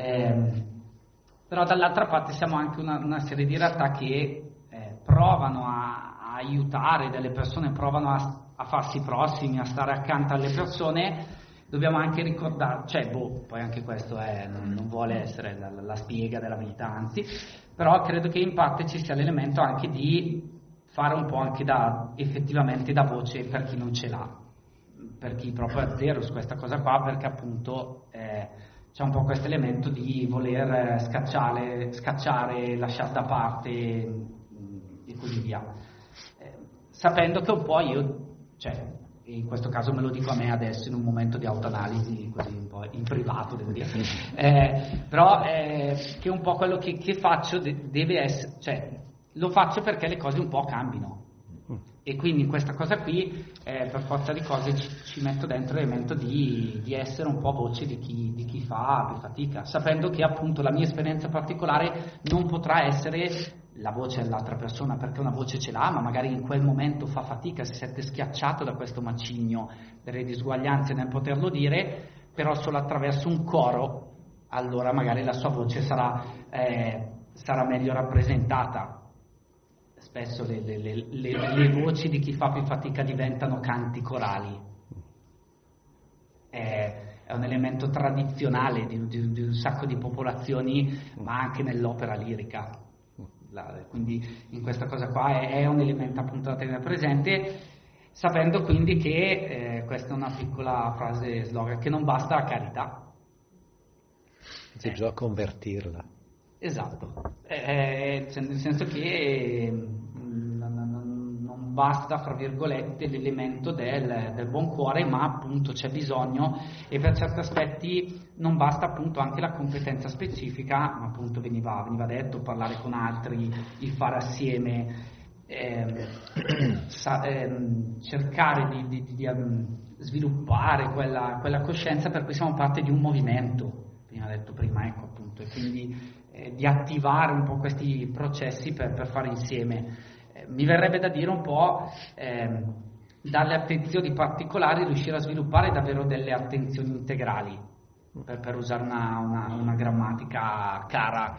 però dall'altra parte siamo anche una serie di realtà che provano a aiutare delle persone, provano a farsi prossimi, a stare accanto alle persone. Dobbiamo anche ricordare, poi anche questo non vuole essere la spiega della vita, anzi, però credo che in parte ci sia l'elemento anche di fare un po' anche effettivamente da voce per chi non ce l'ha, per chi proprio è zero su questa cosa qua, perché appunto c'è un po' questo elemento di voler scacciare, lasciare da parte e così via, sapendo che un po' in questo caso me lo dico a me adesso in un momento di autoanalisi, così un po' in privato devo dire, però che un po' quello che faccio deve essere, lo faccio perché le cose un po' cambino, e quindi in questa cosa qui per forza di cose ci metto dentro l'elemento di essere un po' voce di chi fa più fatica, sapendo che appunto la mia esperienza particolare non potrà essere la voce dell'altra persona, perché una voce ce l'ha, ma magari in quel momento fa fatica, si sente schiacciato da questo macigno delle disuguaglianze nel poterlo dire, però solo attraverso un coro allora magari la sua voce sarà meglio rappresentata. Spesso le voci di chi fa più fatica diventano canti corali. È un elemento tradizionale di un sacco di popolazioni, ma anche nell'opera lirica. Quindi in questa cosa qua è un elemento appunto da tenere presente, sapendo quindi che questa è una piccola frase slogan, che non basta la carità, bisogna convertirla. Esatto, nel senso che basta, fra virgolette, l'elemento del buon cuore, ma appunto c'è bisogno, e per certi aspetti non basta appunto anche la competenza specifica, ma appunto veniva detto, parlare con altri, il fare assieme, cercare di sviluppare quella coscienza per cui siamo parte di un movimento, detto prima, ecco appunto, e quindi di attivare un po' questi processi per fare insieme. Mi verrebbe da dire un po' dalle attenzioni particolari riuscire a sviluppare davvero delle attenzioni integrali, per usare una grammatica cara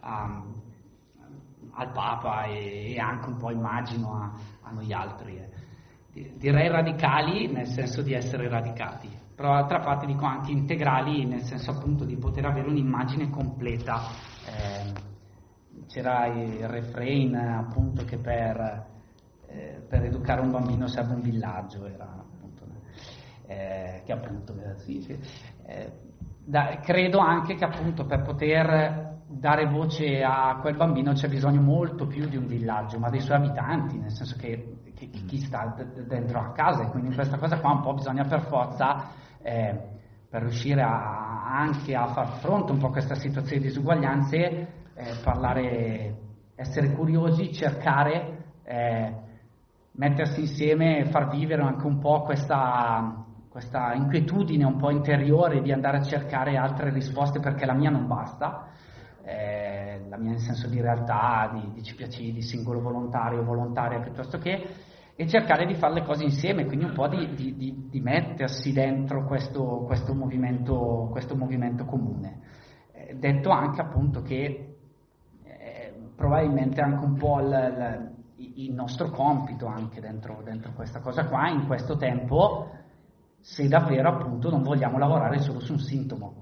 al Papa e anche un po' immagino a noi altri. Direi radicali nel senso di essere radicati, però d'altra parte dico anche integrali nel senso appunto di poter avere un'immagine completa. C'era il refrain appunto che per educare un bambino serve un villaggio, era appunto, che appunto sì. Credo anche che appunto per poter dare voce a quel bambino c'è bisogno molto più di un villaggio, ma dei suoi abitanti, nel senso che chi sta dentro a casa, e quindi in questa cosa qua un po' bisogna per forza, per riuscire anche a far fronte un po' a questa situazione di disuguaglianze, parlare, essere curiosi, cercare, mettersi insieme e far vivere anche un po' questa inquietudine un po' interiore di andare a cercare altre risposte, perché la mia non basta, la mia in senso di realtà, di CPAC, di singolo volontario, volontaria piuttosto che, e cercare di fare le cose insieme, quindi un po' di mettersi dentro questo movimento comune. Detto anche appunto che probabilmente anche un po' il nostro compito anche dentro questa cosa qua, in questo tempo, se davvero appunto non vogliamo lavorare solo su un sintomo,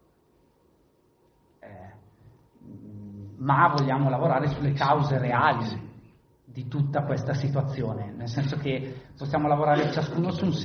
ma vogliamo lavorare sulle cause reali di tutta questa situazione, nel senso che possiamo lavorare ciascuno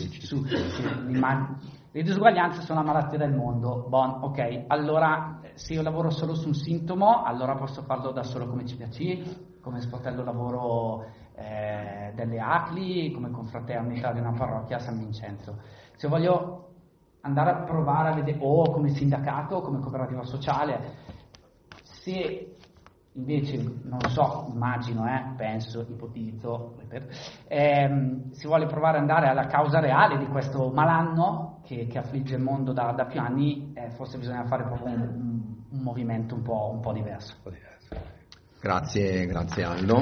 le disuguaglianze sono la malattia del mondo, ok, allora se io lavoro solo su un sintomo, allora posso farlo da solo come CPAC, come sportello lavoro delle ACLI, come confraternita di una parrocchia a San Vincenzo. Se voglio andare a provare a vedere, o come sindacato, come cooperativa sociale, se invece, non lo so, immagino, penso, ipotizzo, si vuole provare ad andare alla causa reale di questo malanno che affligge il mondo da più anni, forse bisogna fare proprio un movimento un po' diverso. Grazie Aldo.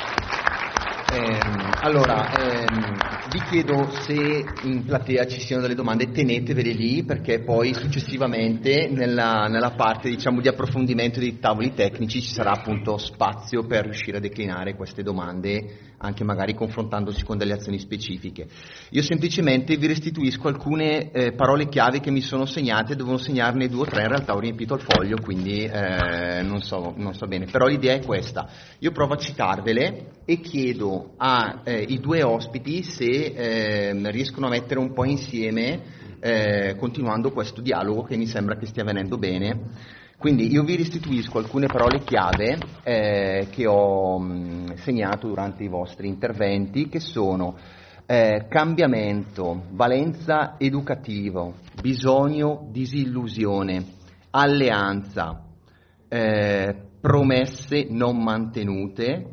Allora, vi chiedo se in platea ci siano delle domande, tenetevele lì, perché poi successivamente nella parte, diciamo, di approfondimento dei tavoli tecnici ci sarà appunto spazio per riuscire a declinare queste domande, anche magari confrontandosi con delle azioni specifiche. Io semplicemente vi restituisco alcune parole chiave che mi sono segnate, devo segnarne 2 o 3, in realtà ho riempito il foglio, quindi non so bene, però l'idea è questa. Io provo a citarvele e chiedo ai 2 ospiti se riescono a mettere un po' insieme, continuando questo dialogo che mi sembra che stia venendo bene. Quindi io vi restituisco alcune parole chiave che ho segnato durante i vostri interventi, che sono cambiamento, valenza educativo, bisogno, disillusione, alleanza, promesse non mantenute,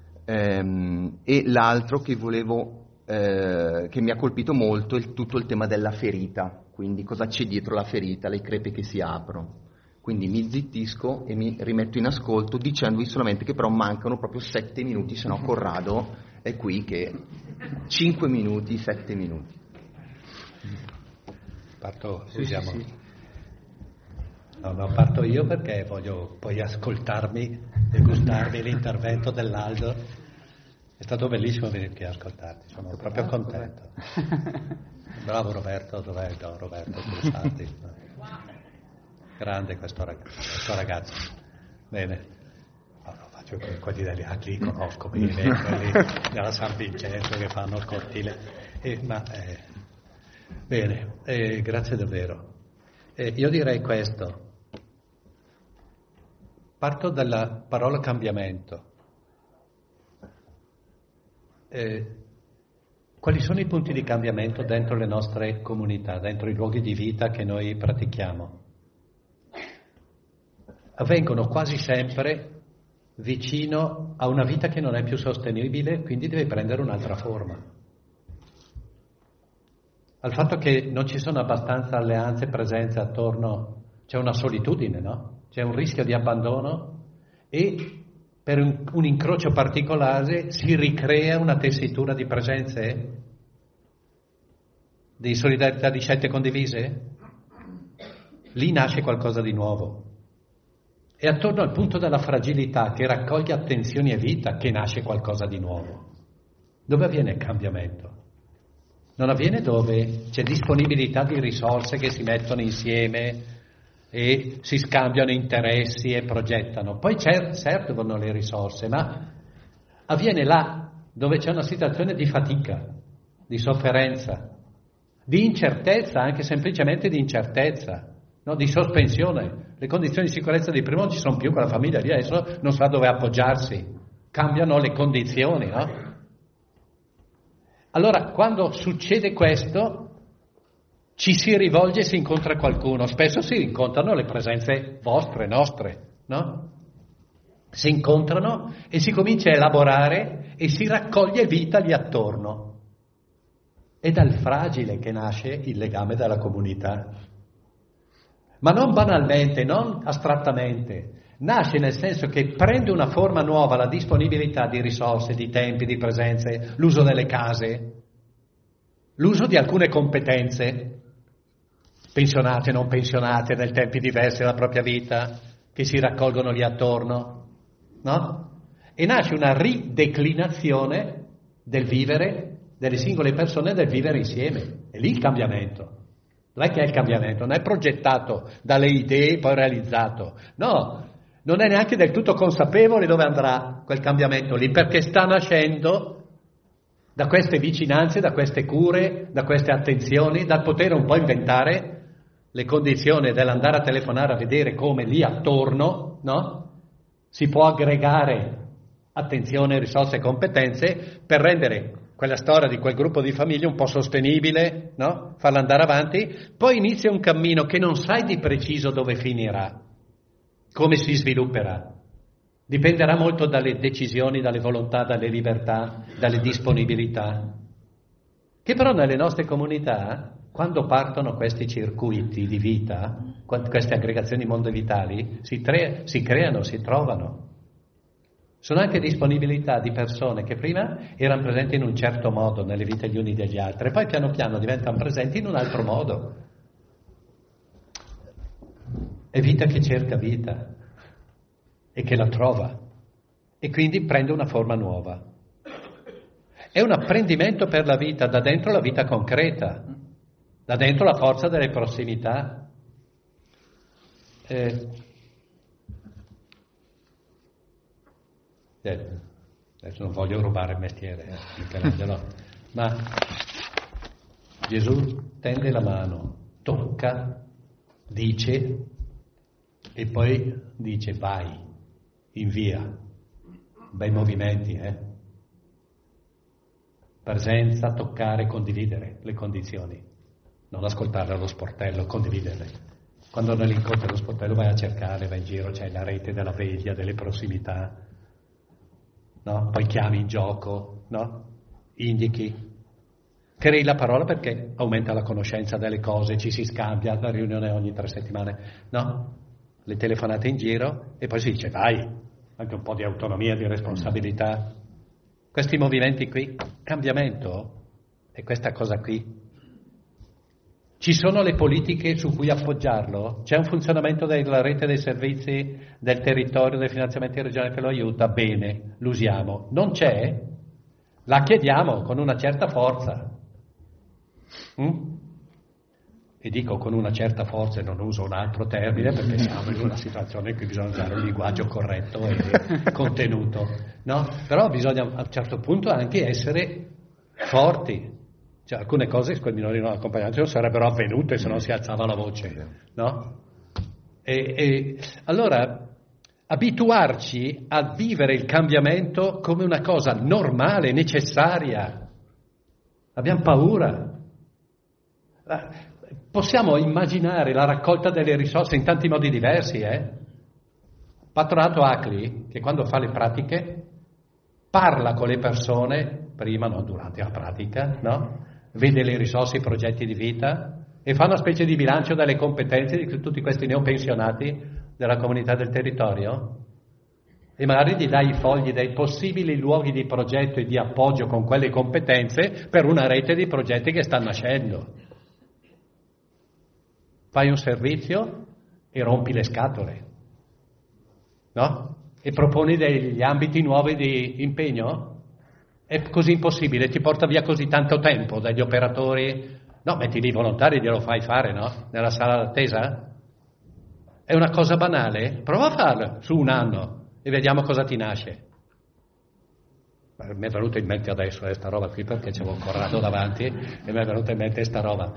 e l'altro che che mi ha colpito molto è tutto il tema della ferita, quindi cosa c'è dietro la ferita, le crepe che si aprono. Quindi mi zittisco e mi rimetto in ascolto dicendovi solamente che però mancano proprio 7 minuti, se no Corrado è qui che 5 minuti, 7 minuti. Parto, sì. No, parto io perché voglio poi ascoltarmi e gustarmi l'intervento dell'Aldo. È stato bellissimo venire qui a ascoltarti, sono proprio contento. Bravo Roberto, dov'è Roberto Pulsanti? Grande questo ragazzo. Bene. No, faccio che quelli degli altri li conosco bene, quelli della San Vincenzo che fanno il cortile. Bene, grazie davvero. Io direi questo. Parto dalla parola cambiamento. Quali sono i punti di cambiamento dentro le nostre comunità, dentro i luoghi di vita che noi pratichiamo? Avvengono quasi sempre vicino a una vita che non è più sostenibile, quindi deve prendere un'altra forma. Al fatto che non ci sono abbastanza alleanze, presenze attorno, c'è una solitudine, no? C'è un rischio di abbandono e per un incrocio particolare si ricrea una tessitura di presenze, di solidarietà, di scelte condivise. Lì nasce qualcosa di nuovo. È attorno al punto della fragilità che raccoglie attenzioni e vita che nasce qualcosa di nuovo. Dove avviene il cambiamento? Non avviene dove c'è disponibilità di risorse che si mettono insieme e si scambiano interessi e progettano. Poi servono le risorse, ma avviene là dove c'è una situazione di fatica, di sofferenza, di incertezza, anche semplicemente di incertezza, no? Di sospensione. Le condizioni di sicurezza di prima non ci sono più, quella famiglia lì adesso non sa dove appoggiarsi, cambiano le condizioni, no? Allora, quando succede questo, ci si rivolge e si incontra qualcuno. Spesso si incontrano le presenze vostre, nostre, no? Si incontrano e si comincia a elaborare e si raccoglie vita lì attorno. È dal fragile che nasce il legame della comunità. Ma non banalmente, non astrattamente. Nasce nel senso che prende una forma nuova la disponibilità di risorse, di tempi, di presenze, l'uso delle case, l'uso di alcune competenze, pensionate, non pensionate, nel tempi diversi della propria vita, che si raccolgono lì attorno, no? E nasce una rideclinazione del vivere delle singole persone, del vivere insieme. È lì il cambiamento. Non è che è il cambiamento, non è progettato dalle idee poi realizzato. No, non è neanche del tutto consapevole dove andrà quel cambiamento lì, perché sta nascendo da queste vicinanze, da queste cure, da queste attenzioni, dal poter un po' inventare le condizioni dell'andare a telefonare a vedere come lì attorno, no? Si può aggregare attenzione, risorse e competenze per rendere quella storia di quel gruppo di famiglie un po' sostenibile, no? Farla andare avanti, poi inizia un cammino che non sai di preciso dove finirà, come si svilupperà. Dipenderà molto dalle decisioni, dalle volontà, dalle libertà, dalle disponibilità. Che però nelle nostre comunità, quando partono questi circuiti di vita, queste aggregazioni mondo vitali, si creano, si trovano. Sono anche disponibilità di persone che prima erano presenti in un certo modo nelle vite gli uni degli altri, e poi piano piano diventano presenti in un altro modo. È vita che cerca vita e che la trova e quindi prende una forma nuova. È un apprendimento per la vita, da dentro la vita concreta, da dentro la forza delle prossimità. Adesso non voglio rubare il mestiere, Michelangelo, ma Gesù tende la mano, tocca, dice e poi dice vai, invia. Bei movimenti, Presenza, toccare, condividere le condizioni, non ascoltare allo sportello, condividerle. Quando non incontri lo sportello vai a cercare, vai in giro, c'è la rete della veglia, delle prossimità, no? Poi chiami in gioco, no? Indichi, crei la parola perché aumenta la conoscenza delle cose, ci si scambia, la riunione ogni 3 settimane, no? Le telefonate in giro e poi si dice vai, anche un po' di autonomia, di responsabilità. Questi movimenti qui, cambiamento è questa cosa qui. Ci sono le politiche su cui appoggiarlo? C'è un funzionamento della rete dei servizi del territorio, dei finanziamenti regionali che lo aiuta? Bene, lo usiamo. Non c'è? La chiediamo con una certa forza. E dico con una certa forza e non uso un altro termine perché siamo in una situazione in cui bisogna usare un linguaggio corretto e contenuto, no? Però bisogna a un certo punto anche essere forti. Cioè, alcune cose con i minori non accompagnati non sarebbero avvenute se non si alzava la voce, no? E allora abituarci a vivere il cambiamento come una cosa normale, necessaria, Abbiamo paura. Possiamo immaginare la raccolta delle risorse in tanti modi diversi, Patronato ACLI, che quando fa le pratiche, parla con le persone, prima, non durante la pratica, no? Vede le risorse, i progetti di vita e fa una specie di bilancio delle competenze di tutti questi neopensionati della comunità del territorio e magari gli dai i fogli dei possibili luoghi di progetto e di appoggio con quelle competenze per una rete di progetti che sta nascendo. Fai un servizio e rompi le scatole, no? E proponi degli ambiti nuovi di impegno? È così impossibile, ti porta via così tanto tempo dagli operatori? No, metti lì i volontari e glielo fai fare, no? Nella sala d'attesa? È una cosa banale? Prova a farlo su un anno e vediamo cosa ti nasce. Mi è venuto in mente adesso sta roba qui perché c'avevo Corrado davanti e mi è venuta in mente sta roba.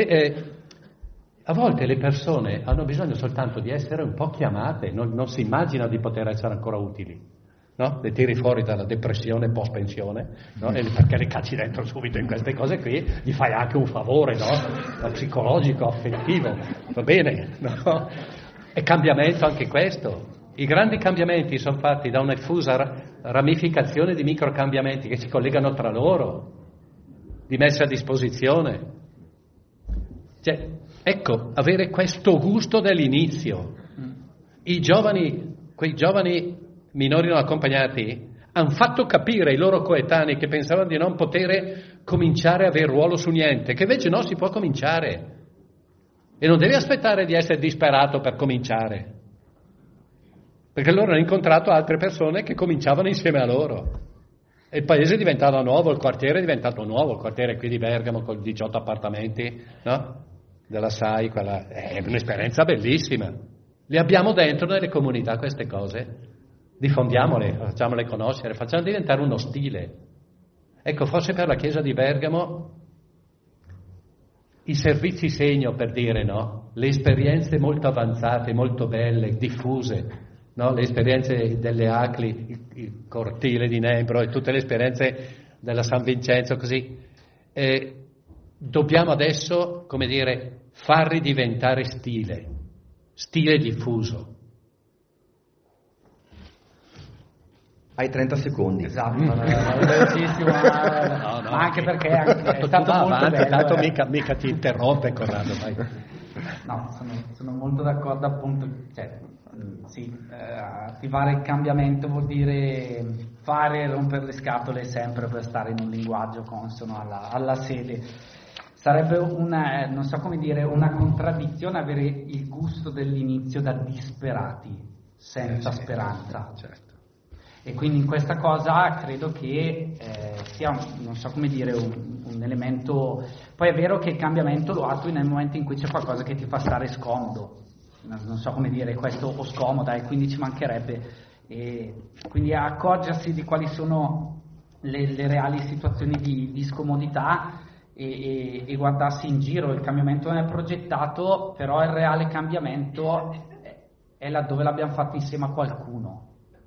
A volte le persone hanno bisogno soltanto di essere un po' chiamate, non si immaginano di poter essere ancora utili, no? Le tiri fuori dalla depressione post-pensione, no? E perché le cacci dentro subito in queste cose qui, gli fai anche un favore, no? Psicologico, affettivo, va bene, no? È cambiamento anche questo. I grandi cambiamenti sono fatti da una diffusa ramificazione di microcambiamenti che si collegano tra loro, di messa a disposizione. Cioè, ecco, avere questo gusto dell'inizio. Quei giovani minori non accompagnati, hanno fatto capire ai loro coetanei che pensavano di non poter cominciare a avere ruolo su niente, che invece no, si può cominciare. E non devi aspettare di essere disperato per cominciare. Perché loro hanno incontrato altre persone che cominciavano insieme a loro. E il paese diventava nuovo, il quartiere è diventato nuovo, il quartiere qui di Bergamo con 18 appartamenti, no? Della SAI, quella è un'esperienza bellissima. Le abbiamo dentro nelle comunità queste cose, diffondiamole, facciamole conoscere, facciamo diventare uno stile. Ecco, forse per la Chiesa di Bergamo i servizi segno, per dire, no? Le esperienze molto avanzate, molto belle, diffuse, no? Le esperienze delle ACLI, il cortile di Nembro e tutte le esperienze della San Vincenzo, così. Dobbiamo adesso, come dire, farli diventare stile diffuso. Hai 30 secondi. Esatto, velocissimo, ma anche perché è stato molto avanti, bello. Tanto mica ti interrompe, Corrado, vai. No, sono molto d'accordo, appunto, sì, attivare il cambiamento vuol dire fare e rompere le scatole sempre per stare in un linguaggio consono alla sede. Sarebbe non so come dire, una contraddizione avere il gusto dell'inizio da disperati, senza speranza. Certo. E quindi in questa cosa credo che sia, non so come dire, un elemento. Poi è vero che il cambiamento lo attui nel momento in cui c'è qualcosa che ti fa stare scomodo, non so come dire, questo o scomoda, e quindi ci mancherebbe. E quindi accorgersi di quali sono le reali situazioni di scomodità e guardarsi in giro. Il cambiamento non è progettato, però il reale cambiamento è laddove l'abbiamo fatto insieme a qualcuno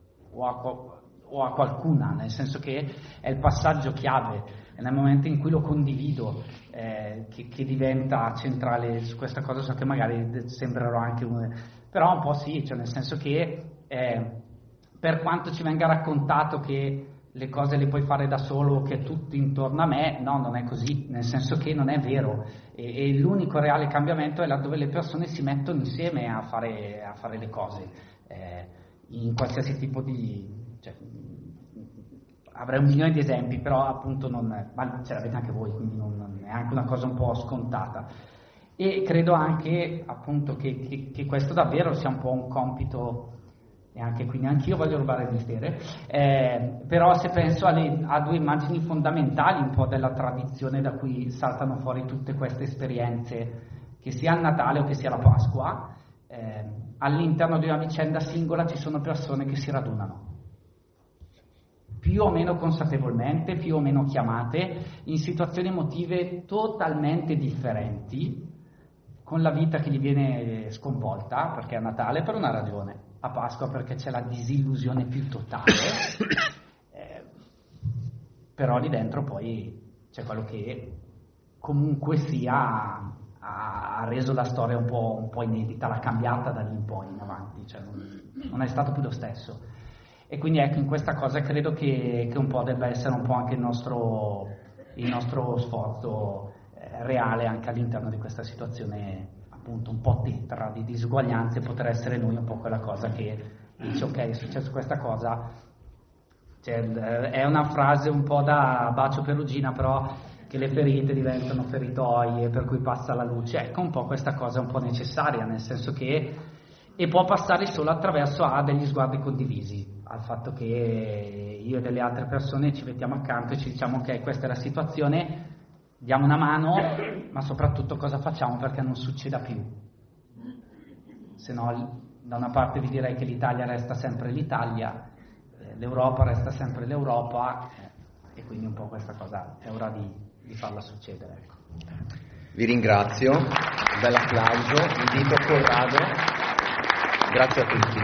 o a qualcuna, nel senso che è il passaggio chiave, è nel momento in cui lo condivido che diventa centrale su questa cosa. So che magari sembrerò anche però un po' sì, cioè nel senso che per quanto ci venga raccontato che le cose le puoi fare da solo, che è tutto intorno a me, no, non è così, nel senso che non è vero, e l'unico reale cambiamento è laddove le persone si mettono insieme a fare le cose, in qualsiasi tipo cioè, avrei un milione di esempi, però appunto ma ce l'avete anche voi, quindi non è anche una cosa un po' scontata. E credo anche appunto che questo davvero sia un po' un compito, e anche qui neanche io voglio rubare il mestiere, però se penso a due immagini fondamentali un po' della tradizione da cui saltano fuori tutte queste esperienze, che sia il Natale o che sia la Pasqua, all'interno di una vicenda singola ci sono persone che si radunano, più o meno consapevolmente, più o meno chiamate, in situazioni emotive totalmente differenti, con la vita che gli viene sconvolta, perché è Natale per una ragione, a Pasqua perché c'è la disillusione più totale, però lì dentro poi c'è quello che comunque sia ha reso la storia un po' inedita, l'ha cambiata da lì in poi in avanti, cioè non è stato più lo stesso. E quindi ecco, in questa cosa credo che un po' debba essere un po' anche il nostro sforzo reale anche all'interno di questa situazione appunto un po' tetra di disuguaglianze, poter essere noi un po' quella cosa che dice ok, è successo questa cosa, cioè, è una frase un po' da bacio perugina, però che le ferite diventano feritoie, per cui passa la luce, ecco un po' questa cosa è un po' necessaria, nel senso che e può passare solo attraverso degli sguardi condivisi, al fatto che io e delle altre persone ci mettiamo accanto e ci diciamo ok, questa è la situazione, diamo una mano, ma soprattutto cosa facciamo perché non succeda più. Se no, da una parte vi direi che l'Italia resta sempre l'Italia, l'Europa resta sempre l'Europa, e quindi un po' questa cosa è ora di farla succedere. Ecco. Vi ringrazio, bel applauso, invito Corrado, grazie a tutti.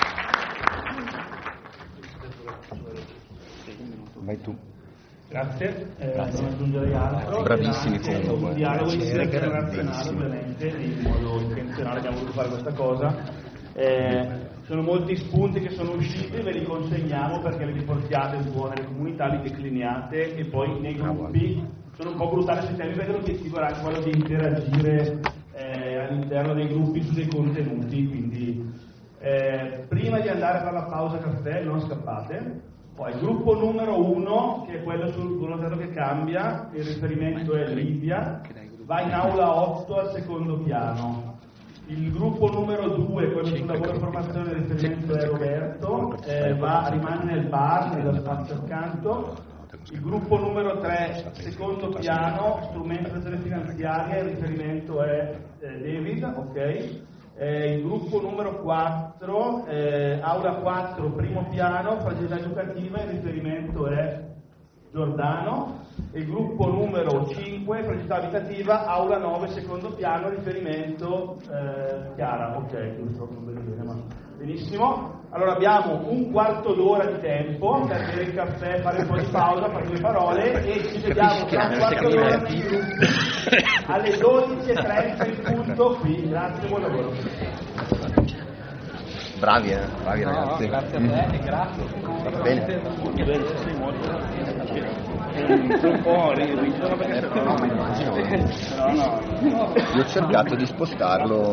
Vai tu. Grazie, non aggiungerei altro. Bravissimi comunque. Un dialogo internazionale ovviamente, in modo intenzionale abbiamo voluto fare questa cosa. Sono molti spunti che sono usciti, ve li consegniamo perché li riportiate un po' nelle comunità, li decliniate e poi nei gruppi sono un po' brutali sui temi perché l'obiettivo era anche quello di interagire all'interno dei gruppi su dei contenuti, quindi prima di andare a fare la pausa caffè non scappate. Poi il gruppo numero 1, che è quello sul volontario che cambia, il riferimento è Livia, va in aula 8 al secondo piano. Il gruppo numero 2, quello sul lavoro e formazione, il riferimento è Roberto, rimane nel bar, nello spazio accanto. Il gruppo numero 3, secondo piano, strumentazione finanziaria, il riferimento è David, ok? Il gruppo numero 4, aula 4, primo piano, fragilità educativa, il riferimento è Giordano. Il gruppo numero 5, fragilità abitativa, aula 9, secondo piano, riferimento Chiara. Ok, giusto, non vedo bene, ma benissimo. Allora abbiamo un quarto d'ora di tempo per bere il caffè, fare un po' di pausa, fare due parole e ci vediamo tra un quarto d'ora alle 12:30 in punto qui. Grazie, buon lavoro. Bravi ragazzi. Grazie a te e grazie. Va bene. Un po' risono perché Io ho cercato di spostarlo